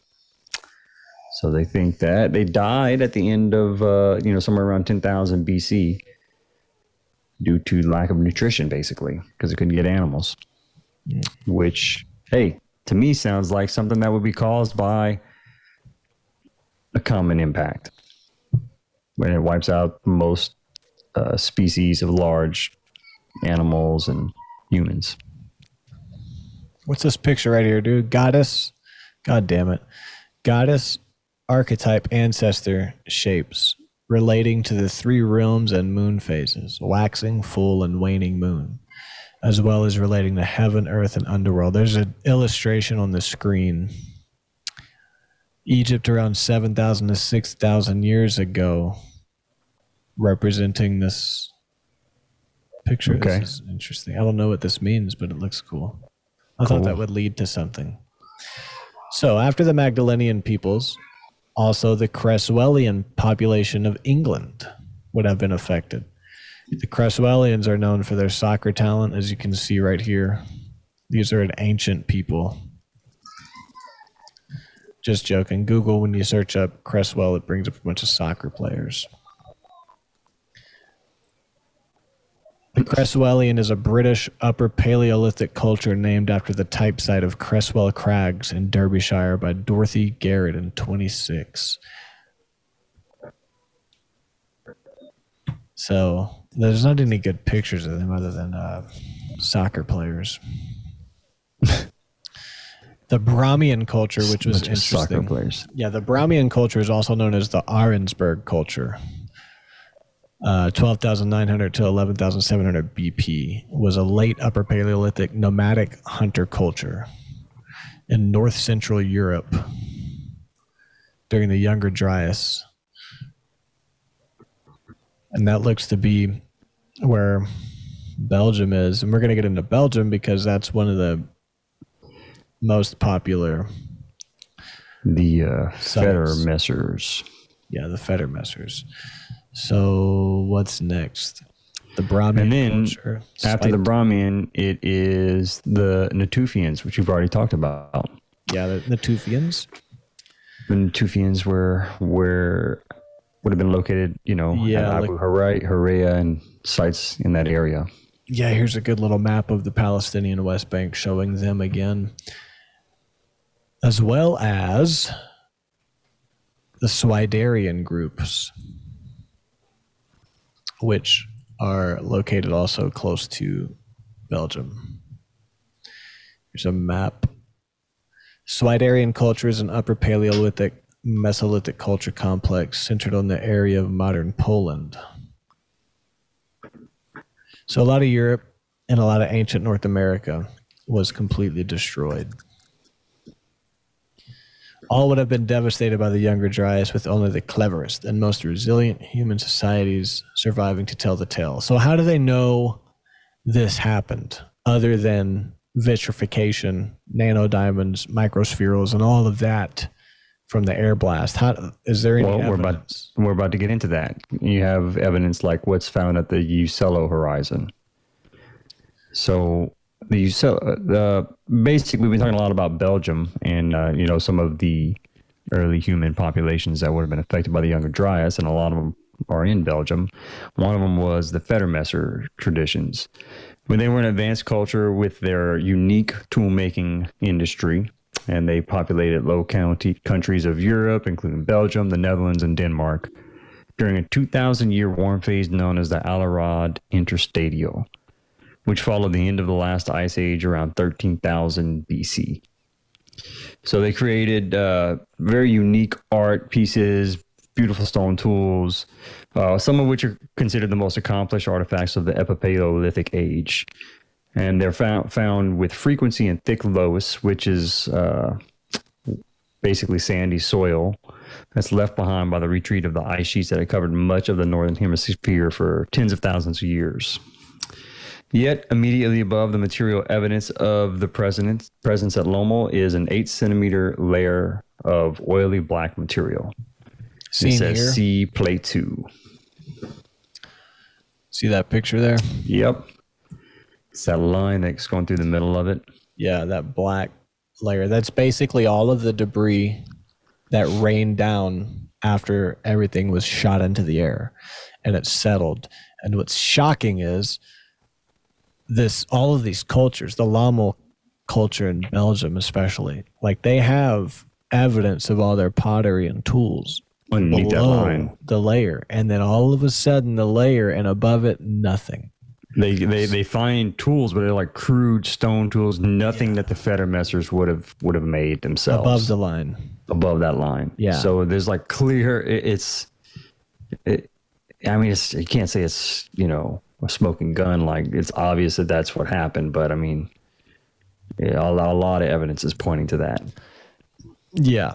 So they think that they died at the end of, uh, you know, somewhere around ten thousand B C due to lack of nutrition, basically, because they couldn't get animals. Mm. Which, hey, to me sounds like something that would be caused by a common impact when it wipes out most uh, species of large animals and humans. What's this picture right here, dude? Goddess, god damn it. Goddess archetype ancestor shapes relating to the three realms and moon phases, waxing, full, and waning moon, as well as relating to heaven, earth, and underworld. There's an illustration on the screen. Egypt around seven thousand to six thousand years ago, representing this picture. Okay. This is interesting. I don't know what this means, but it looks cool. I cool. thought that would lead to something. So after the Magdalenian peoples, also the Creswellian population of England would have been affected. The Creswellians are known for their soccer talent, as you can see right here. These are an ancient people. Just joking. Google, when you search up Creswell, it brings up a bunch of soccer players. The Creswellian is a British Upper Paleolithic culture named after the type site of Creswell Crags in Derbyshire by Dorothy Garrett in twenty-six. So there's not any good pictures of them other than uh, soccer players. The Brahmian culture, which was interesting. Soccer players. Yeah, the Brahmian culture is also known as the Arensberg culture. Uh, twelve thousand nine hundred to eleven thousand seven hundred B P was a late Upper Paleolithic nomadic hunter culture in north central Europe during the Younger Dryas. And that looks to be where Belgium is. And we're going to get into Belgium because that's one of the most popular. The uh, Fettermessers. Yeah, the Fettermessers. So what's next? The Brahmian and then culture. After the Brahmian, it is the Natufians, which you've already talked about. Yeah, the Natufians. The Natufians were where would have been located, you know, yeah, at Abu Hurayra, Hurayra and sites in that area. Yeah, here's a good little map of the Palestinian West Bank showing them again, as well as the Swiderian groups, which are located also close to Belgium. Here's a map. Swiderian culture is an Upper Paleolithic Mesolithic culture complex centered on the area of modern Poland. So a lot of Europe and a lot of ancient North America was completely destroyed. All would have been devastated by the Younger Dryas, with only the cleverest and most resilient human societies surviving to tell the tale. So how do they know this happened, other than vitrification, nanodiamonds, microspherules, and all of that from the air blast? How is there any Well, we're about, evidence? we're about to get into that. You have evidence like what's found at the Uccello horizon. So the Uccello, the basically we've been talking a lot about Belgium and uh, you know, some of the early human populations that would have been affected by the Younger Dryas, and a lot of them are in Belgium. One of them was the Federmesser traditions. When they were an advanced culture with their unique tool-making industry, and they populated low county countries of Europe, including Belgium, the Netherlands, and Denmark, during a two thousand year warm phase known as the Allerod Interstadial, which followed the end of the last ice age around thirteen thousand B C. So they created uh, very unique art pieces, beautiful stone tools, uh, some of which are considered the most accomplished artifacts of the Epipaleolithic age. And they're found, found with frequency in thick loess, which is uh, basically sandy soil that's left behind by the retreat of the ice sheets that had covered much of the northern hemisphere for tens of thousands of years. Yet, immediately above the material evidence of the presence, presence at Lommel is an eight centimeter layer of oily black material. Seen it says here. C plate two. See that picture there? Yep. It's that line that's going through the middle of it. Yeah, that black layer. That's basically all of the debris that rained down after everything was shot into the air, and it settled. And what's shocking is this, all of these cultures, the Lommel culture in Belgium especially, like they have evidence of all their pottery and tools Underneath that below line. the layer, and then all of a sudden the layer, and above it nothing. They, they they find tools, but they're like crude stone tools, nothing Yeah. that the Federmessers would have would have made themselves Above the line. above that line. Yeah. So there's like clear. It, it's. It, I mean, it's, you can't say it's, you know, a smoking gun. Like, it's obvious that that's what happened, but I mean, yeah, a, a lot of evidence is pointing to that. Yeah.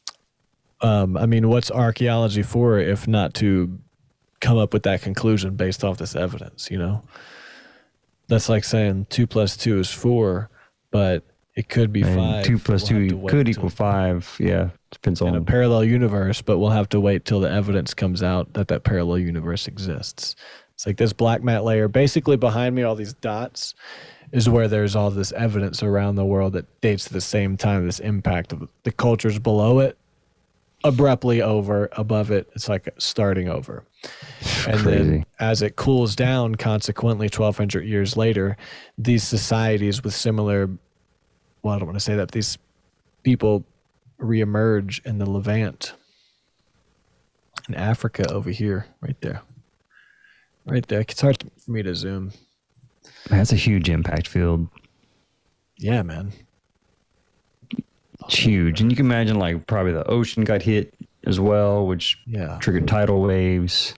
Um, I mean, what's archaeology for if not to come up with that conclusion based off this evidence, you know? That's like saying two plus two is four, but it could be And five. two plus We'll have two to wait could till- equal five. Yeah, depends in a on. parallel universe, but we'll have to wait till the evidence comes out that that parallel universe exists. It's like this black mat layer. Basically, behind me, all these dots is where there's all this evidence around the world that dates to the same time, this impact of the cultures below it, abruptly over, above it, it's like starting over. And Crazy. then as it cools down, consequently, twelve hundred years later, these societies with similar, well, I don't want to say that, these people reemerge in the Levant, in Africa over here, right there. Right there. It's hard for me to zoom. That's a huge impact field. Yeah, man. It's huge. And you can imagine, like, probably the ocean got hit as well, which Yeah. triggered tidal waves.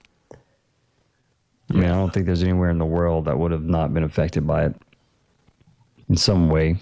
I mean, I don't think there's anywhere in the world that would have not been affected by it in some way.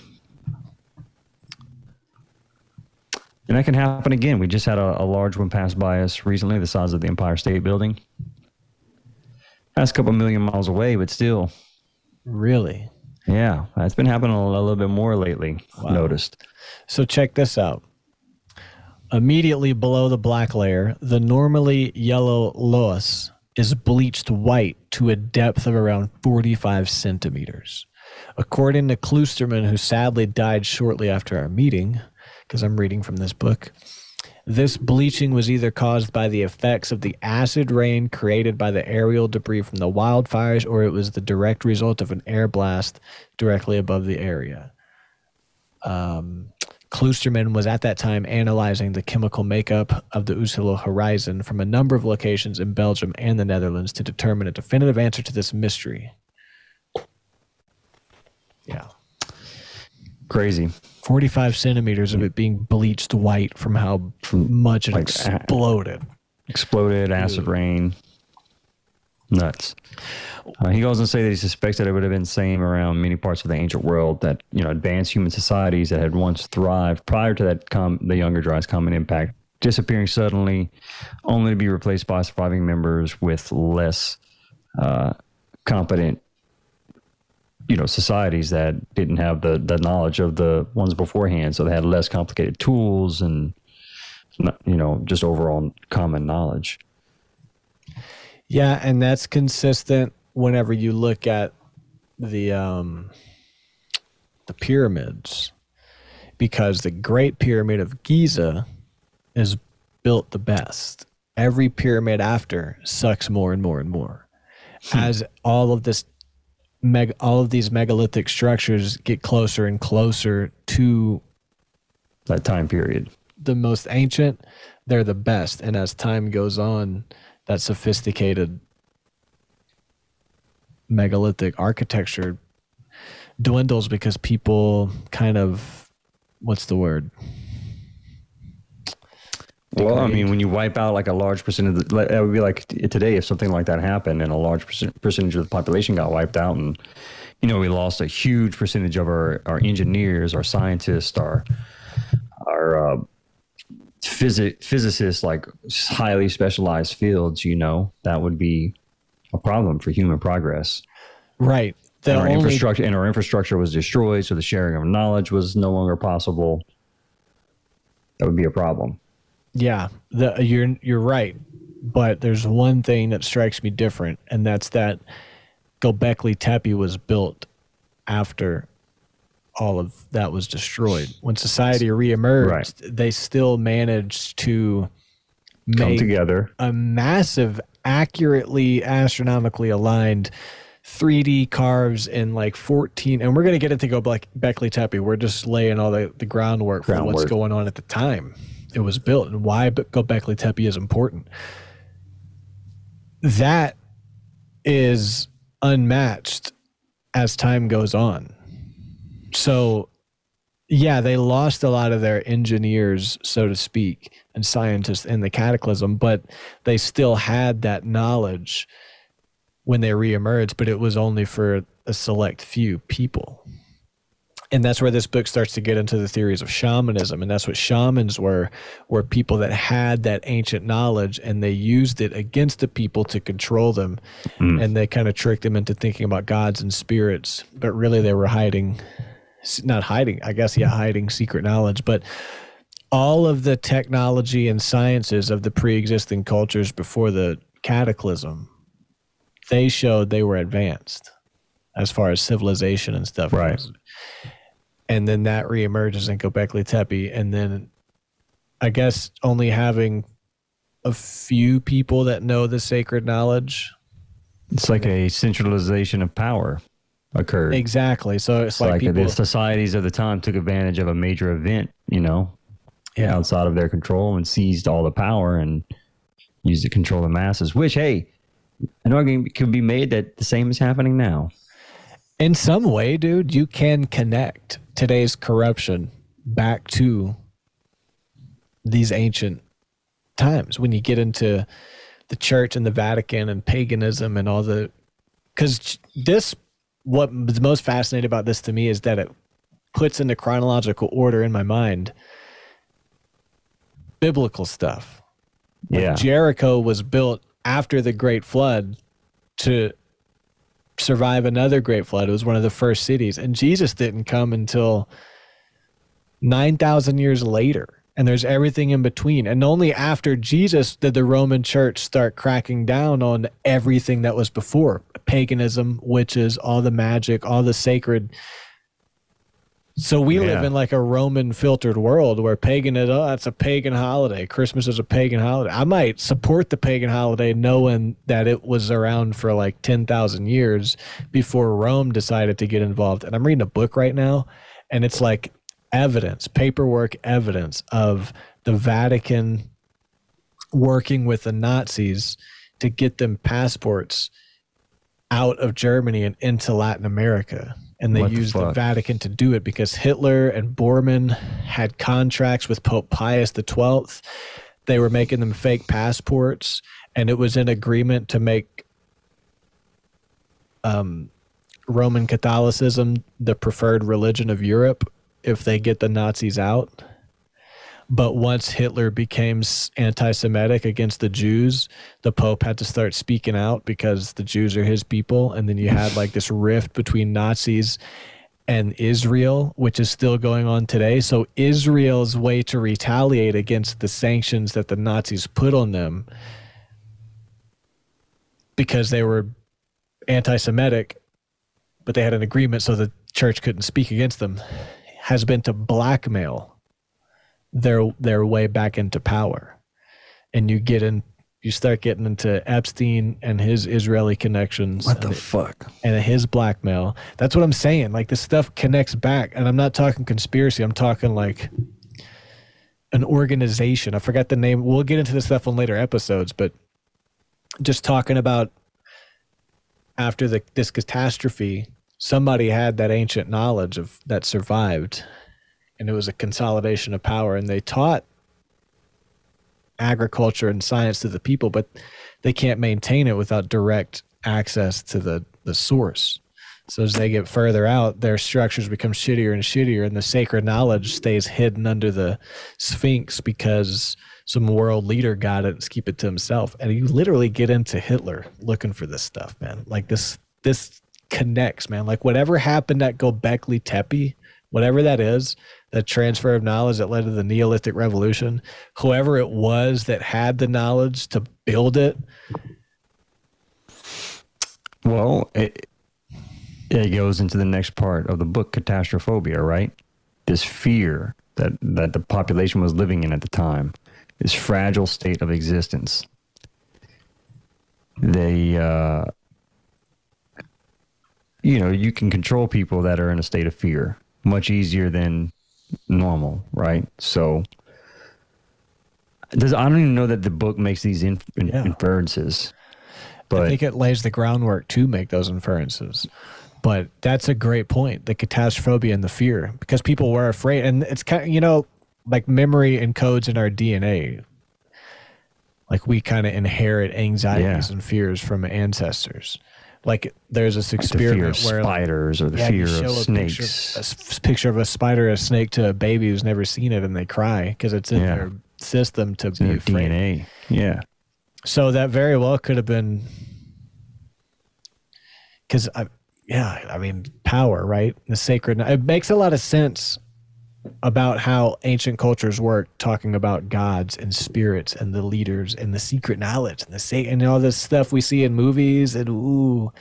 And that can happen again. We just had a, a large one pass by us recently, the size of the Empire State Building. That's a couple million miles away, but still. Really? Yeah, that's been happening a, a little bit more lately, Wow. noticed. So check this out. Immediately below the black layer, the normally yellow loess is bleached white to a depth of around forty-five centimeters. According to Kloosterman, who sadly died shortly after our meeting, because I'm reading from this book, this bleaching was either caused by the effects of the acid rain created by the aerial debris from the wildfires, or it was the direct result of an air blast directly above the area. Um, Kloosterman was at that time analyzing the chemical makeup of the Uccello horizon from a number of locations in Belgium and the Netherlands to determine a definitive answer to this mystery. Yeah. Crazy. forty-five centimeters of it being bleached white from how much it Like, exploded. Exploded, acid rain. Nuts. Uh, he goes on to say that he suspects that it would have been the same around many parts of the ancient world, that, you know, advanced human societies that had once thrived prior to that com- the Younger Dryas common impact disappearing suddenly, only to be replaced by surviving members with less uh, competent you know, societies that didn't have the, the knowledge of the ones beforehand. So they had less complicated tools and, you know, just overall common knowledge. Yeah, and that's consistent whenever you look at the um, the pyramids, because the Great Pyramid of Giza is built the best. Every pyramid after sucks more and more and more. Hmm. As all of this, meg- all of these megalithic structures get closer and closer to that time period, the most ancient, they're the best. And as time goes on, that sophisticated megalithic architecture dwindles because people kind of, what's the word? Well, I mean, when you wipe out like a large percentage of the, it would be like today if something like that happened and a large percentage of the population got wiped out, and, you know, we lost a huge percentage of our, our engineers, our scientists, our, our, uh, Physic, physicists, like highly specialized fields, you know, that would be a problem for human progress. Right. The and our only, infrastructure and our infrastructure was destroyed, so the sharing of knowledge was no longer possible. That would be a problem. Yeah, the, you're you're right, but there's one thing that strikes me different, and that's that Göbekli Tepe was built after all of that was destroyed. When society reemerged, right. They still managed to make come together a massive, accurately, astronomically aligned three D carves in like fourteen. And we're going to get into Göbekli Tepe. We're just laying all the, the groundwork for groundwork. What's going on at the time it was built and why Göbekli Tepe is important. That is unmatched as time goes on. So, yeah, they lost a lot of their engineers, so to speak, and scientists in the cataclysm, but they still had that knowledge when they reemerged, but it was only for a select few people. And that's where this book starts to get into the theories of shamanism, and that's what shamans were, were people that had that ancient knowledge, and they used it against the people to control them, mm. and they kind of tricked them into thinking about gods and spirits, but really they were hiding... not hiding, I guess, yeah, hiding secret knowledge, but all of the technology and sciences of the pre-existing cultures before the cataclysm, they showed they were advanced as far as civilization and stuff. Right. Goes. And then that reemerges in Göbekli Tepe, and then I guess only having a few people that know the sacred knowledge. It's like a centralization of power occurred. Exactly. So it's, it's like, like people, the societies of the time took advantage of a major event, you know, yeah. outside of their control, and seized all the power and used to control the masses, which, hey, an argument could be made that the same is happening now. In some way, dude, you can connect today's corruption back to these ancient times when you get into the church and the Vatican and paganism and all the, because this, what was most fascinating about this to me is that it puts into chronological order in my mind biblical stuff. Yeah. Like Jericho was built after the Great Flood to survive another Great Flood. It was one of the first cities, and Jesus didn't come until nine thousand years later. And there's everything in between. And only after Jesus did the Roman Church start cracking down on everything that was before. Paganism, witches, all the magic, all the sacred. So we yeah. live in like a Roman filtered world where pagan is, oh, that's a pagan holiday. Christmas is a pagan holiday. I might support the pagan holiday knowing that it was around for like ten thousand years before Rome decided to get involved. And I'm reading a book right now, and it's like evidence, paperwork evidence of the Vatican working with the Nazis to get them passports out of Germany and into Latin America. And they what used the, the Vatican to do it because Hitler and Bormann had contracts with Pope Pius the twelfth. They were making them fake passports, and it was an agreement to make um, Roman Catholicism the preferred religion of Europe if they get the Nazis out. But once Hitler became s- anti-Semitic against the Jews, the Pope had to start speaking out because the Jews are his people. And then you had like this rift between Nazis and Israel, which is still going on today. So Israel's way to retaliate against the sanctions that the Nazis put on them, because they were anti-Semitic, but they had an agreement so the church couldn't speak against them, has been to blackmail their their way back into power. And you get in, you start getting into Epstein and his Israeli connections. What the and, fuck? and his blackmail. That's what I'm saying. Like, this stuff connects back. And I'm not talking conspiracy. I'm talking like an organization. I forgot the name. We'll get into this stuff on later episodes, but just talking about after the this catastrophe, somebody had that ancient knowledge of that survived, and it was a consolidation of power, and they taught agriculture and science to the people, but they can't maintain it without direct access to the the source. So as they get further out, their structures become shittier and shittier, and the sacred knowledge stays hidden under the Sphinx because some world leader got it to keep it to himself. And you literally get into Hitler looking for this stuff, man. Like, this this connects, man. Like, whatever happened at Göbekli Tepe, whatever that is, that transfer of knowledge that led to the Neolithic Revolution, whoever it was that had the knowledge to build it. Well, it, it goes into the next part of the book, Catastrophobia, right? This fear that, that the population was living in at the time, this fragile state of existence. They, uh, you know, you can control people that are in a state of fear much easier than normal, right? So, does I don't even know that the book makes these inf- Yeah. inferences, but I think it lays the groundwork to make those inferences. But that's a great point, the catastrophobia and the fear, because people were afraid. And it's kind of, you know, like memory encodes in our D N A. Like, we kind of inherit anxieties Yeah. and fears from ancestors. Like, there's this like the fear experiment of where spiders or the yeah, fear you show of a snakes. Picture, a s- picture of a spider or a snake to a baby who's never seen it, and they cry because it's in Yeah. their system to It's be in their afraid. D N A. Yeah. So that very well could have been, because I, yeah, I mean, power, right? The sacred. It makes a lot of sense about how ancient cultures work, talking about gods and spirits and the leaders and the secret knowledge and the sa- and all this stuff we see in movies. And ooh,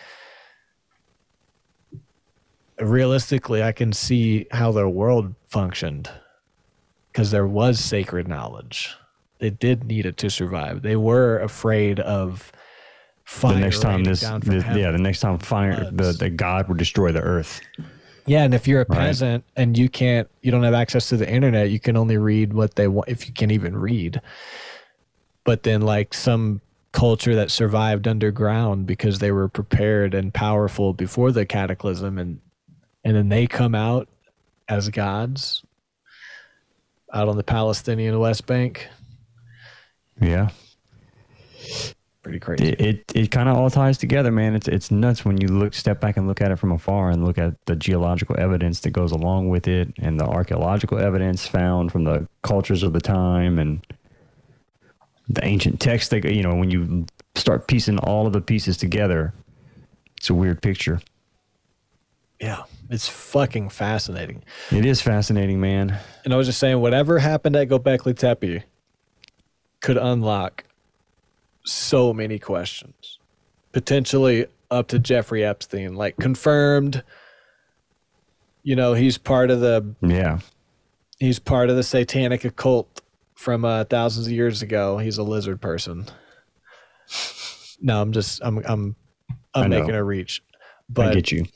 realistically, I can see how their world functioned because there was sacred knowledge. They did need it to survive. They were afraid of fire The next time raining this, down from this heaven. yeah, the next time fire, the, floods. the God would destroy the earth. Yeah, and if you're a Right. peasant and you can't, you don't have access to the internet, you can only read what they want, if you can even read. But then, like, some culture that survived underground because they were prepared and powerful before the cataclysm, and and then they come out as gods out on the Palestinian West Bank. Yeah. Pretty crazy. It it, it kind of all ties together, man. It's it's nuts when you look step back and look at it from afar and look at the geological evidence that goes along with it and the archaeological evidence found from the cultures of the time and the ancient texts that, you know, when you start piecing all of the pieces together, it's a weird picture. Yeah, it's fucking fascinating. It is fascinating, man. And I was just saying, whatever happened at Göbekli Tepe could unlock so many questions, potentially up to Jeffrey Epstein, like confirmed, you know, he's part of the, Yeah. he's part of the satanic occult from uh, thousands of years ago. He's a lizard person. No, I'm just, I'm, I'm, I I'm know. making a reach, I but, get you.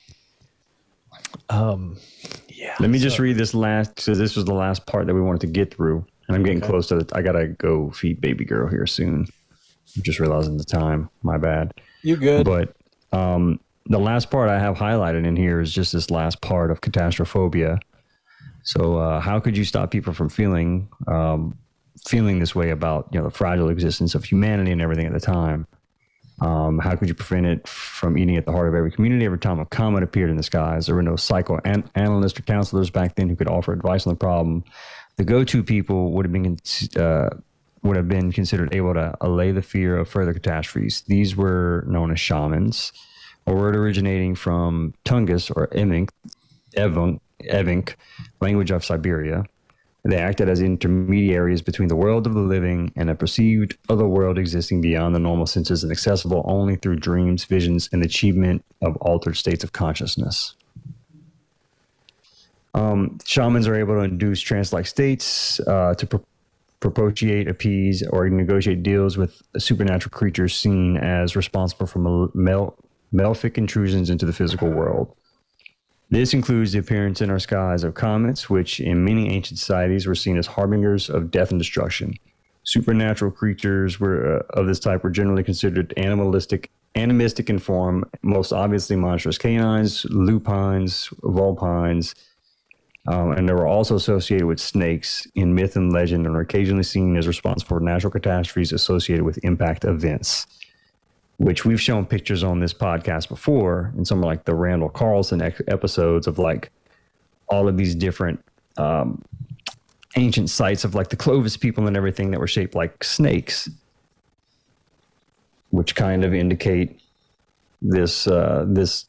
um, yeah. Let me just so- read this last, because this was the last part that we wanted to get through. And I'm getting Okay. close to it. I got to go feed baby girl here soon. I'm just realizing the time. My bad. You good? But um, the last part I have highlighted in here is just this last part of catastrophobia. So uh, how could you stop people from feeling um, feeling this way about, you know, the fragile existence of humanity and everything at the time? Um, how could you prevent it from eating at the heart of every community every time a comet appeared in the skies? There were no psychoanalysts or counselors back then who could offer advice on the problem. The go-to people would have been uh, would have been considered able to allay the fear of further catastrophes. These were known as shamans, a word originating from Tungus or Evink, Evunk, Evink, language of Siberia. They acted as intermediaries between the world of the living and a perceived other world existing beyond the normal senses and accessible only through dreams, visions, and the achievement of altered states of consciousness. Um, shamans are able to induce trance-like states uh, to pro- propitiate, appease, or negotiate deals with supernatural creatures seen as responsible for mal- mal- malefic intrusions into the physical world. This includes the appearance in our skies of comets, which in many ancient societies were seen as harbingers of death and destruction. Supernatural creatures were uh, of this type were generally considered animalistic, animistic in form, most obviously monstrous canines, lupines, vulpines, um, and they were also associated with snakes in myth and legend and are occasionally seen as responsible for natural catastrophes associated with impact events, which we've shown pictures on this podcast before in some of like the Randall Carlson ec- episodes of like all of these different um, ancient sites of like the Clovis people and everything that were shaped like snakes, which kind of indicate this uh, this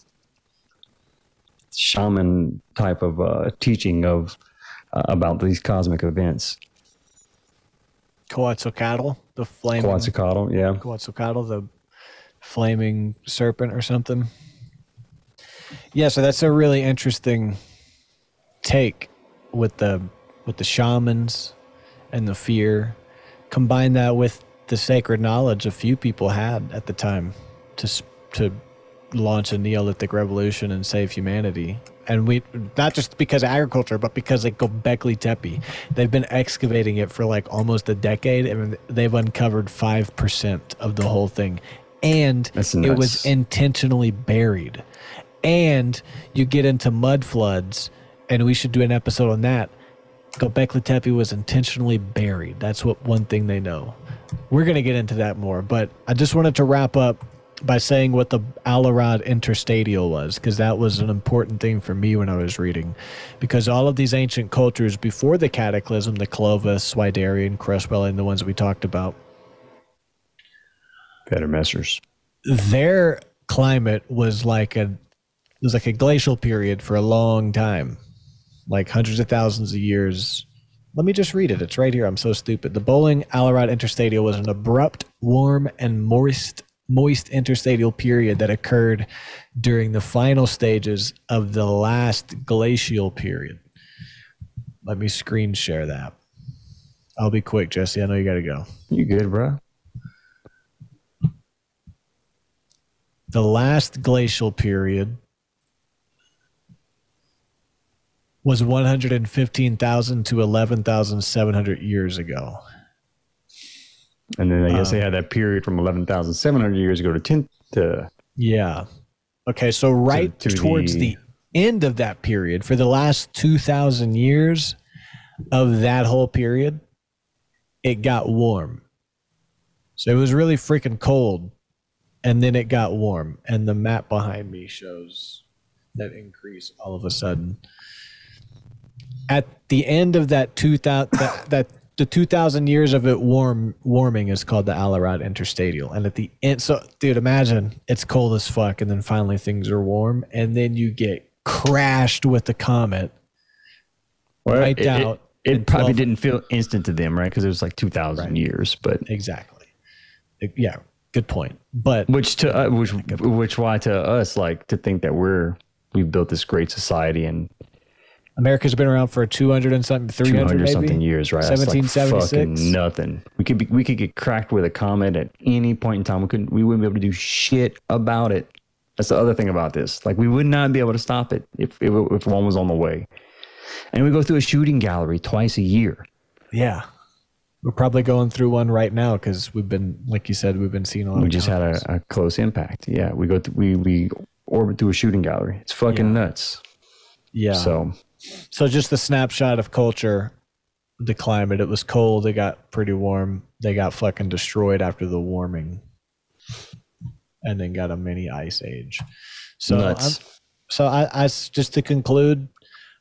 shaman type of uh, teaching of uh, about these cosmic events. Quetzalcoatl, the flaming Quetzalcoatl, yeah. Quetzalcoatl, the flaming serpent or something. Yeah, so that's a really interesting take with the with the shamans and the fear. Combine that with the sacred knowledge a few people had at the time to s- to launch a Neolithic revolution and save humanity. And we, not just because of agriculture, but because like Göbekli Tepe, they've been excavating it for like almost a decade, and they've uncovered five percent of the whole thing. And it was intentionally buried. And you get into mud floods, and we should do an episode on that. Göbekli Tepe was intentionally buried. That's what one thing they know. We're going to get into that more, but I just wanted to wrap up by saying what the Al-Arad interstadial was, because that was an important thing for me when I was reading. Because all of these ancient cultures before the cataclysm, the Clovis, Swiderian, Cresswellian, the ones we talked about, Better messers. Their climate was like a it was like a glacial period for a long time, like hundreds of thousands of years. Let me just read it. It's right here. I'm so stupid. The Bowling Al-Arad interstadial was an abrupt, warm, and moist moist interstadial period that occurred during the final stages of the last glacial period. Let me screen share that. I'll be quick, Jesse. I know you got to go. You good, bro? The last glacial period was one hundred fifteen thousand to eleven thousand seven hundred years ago. And then I guess Um, they had that period from eleven thousand seven hundred years ago to ten to Yeah. Okay, so right to towards the- the end of that period, for the last two thousand years of that whole period, it got warm. So it was really freaking cold, and then it got warm. And the map behind me shows that increase all of a sudden. At the end of that two thousand, that, that the two thousand years of it warm warming is called the Al-Arad interstadial. And at the end, so dude, imagine it's cold as fuck, and then finally things are warm, and then you get crashed with the comet, well, wiped it, out. It, in it probably twelve didn't feel instant to them, right? Because it was like two thousand Right. years, but Exactly. It- yeah, good point. But which to uh, which which why to us like to think that we're we've built this great society and America's been around for two hundred and something, three two hundred hundred maybe? something years, right? That's like seventeen seventy-six. fucking nothing. We could be, we could get cracked with a comet at any point in time. We couldn't we wouldn't be able to do shit about it. That's the other thing about this. Like we would not be able to stop it if if, if one was on the way. And we go through a shooting gallery twice a year. Yeah. We're probably going through one right now because we've been, like you said, we've been seeing a lot We of just had comets. a, a close impact. Yeah, we go th- we we orbit through a shooting gallery. It's fucking Yeah. nuts. Yeah. So So just the snapshot of culture, the climate. It was cold. It got pretty warm. They got fucking destroyed after the warming, and then got a mini ice age. So, nuts. I'm, so I, I s- just to conclude,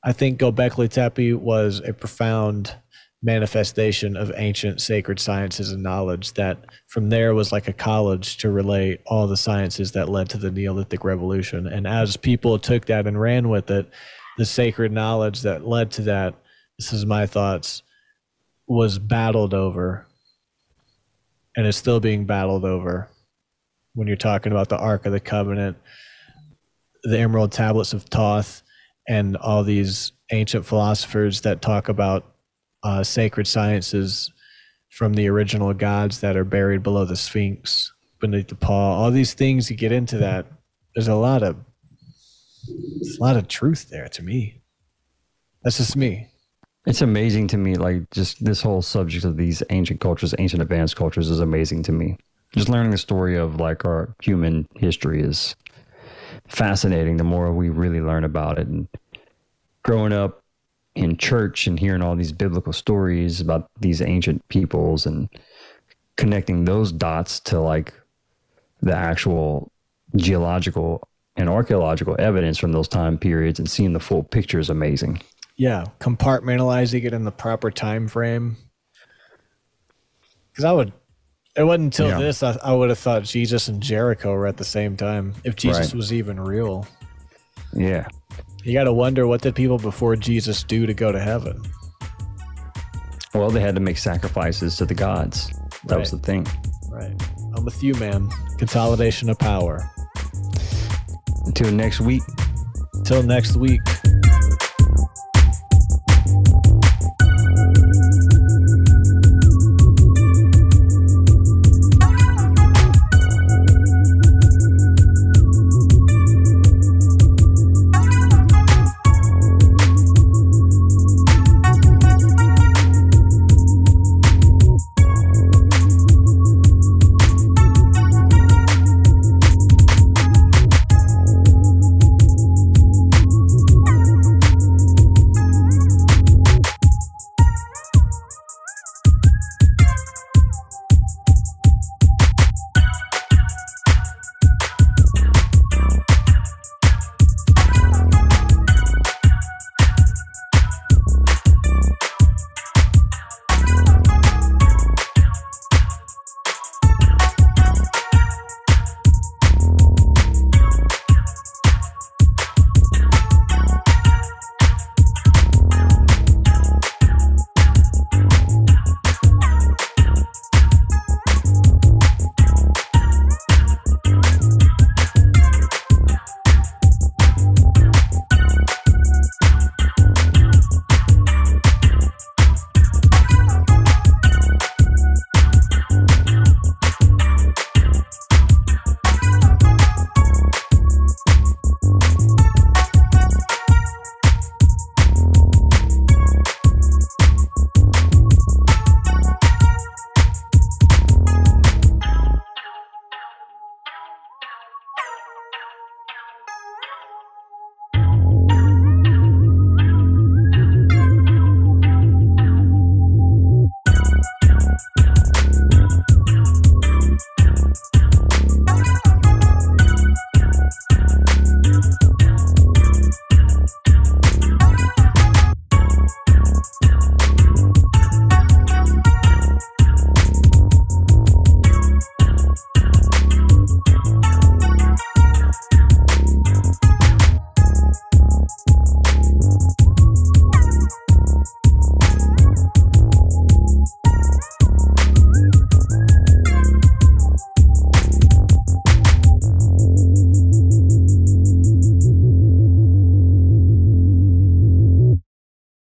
I think Göbekli Tepe was a profound manifestation of ancient sacred sciences and knowledge that from there was like a college to relate all the sciences that led to the Neolithic Revolution. And as people took that and ran with it, the sacred knowledge that led to that, this is my thoughts, was battled over and is still being battled over. When you're talking about the Ark of the Covenant, the Emerald Tablets of Thoth, and all these ancient philosophers that talk about uh, sacred sciences from the original gods that are buried below the Sphinx, beneath the paw, all these things, you get into that, there's a lot of there's a lot of truth there to me. That's just me. It's amazing to me, like just this whole subject of these ancient cultures, ancient advanced cultures is amazing to me. Just learning the story of like our human history is fascinating the more we really learn about it. And growing up in church and hearing all these biblical stories about these ancient peoples and connecting those dots to like the actual geological and archaeological evidence from those time periods and seeing the full picture is amazing. Yeah, compartmentalizing it in the proper time frame. Because I would, it wasn't until Yeah. this I, I would have thought Jesus and Jericho were at the same time, if Jesus Right. was even real. Yeah. You got to wonder, what did people before Jesus do to go to heaven? Well, they had to make sacrifices to the gods. That was the Right. thing. Right. I'm with you, man. Consolidation of power. Until next week. Till next week.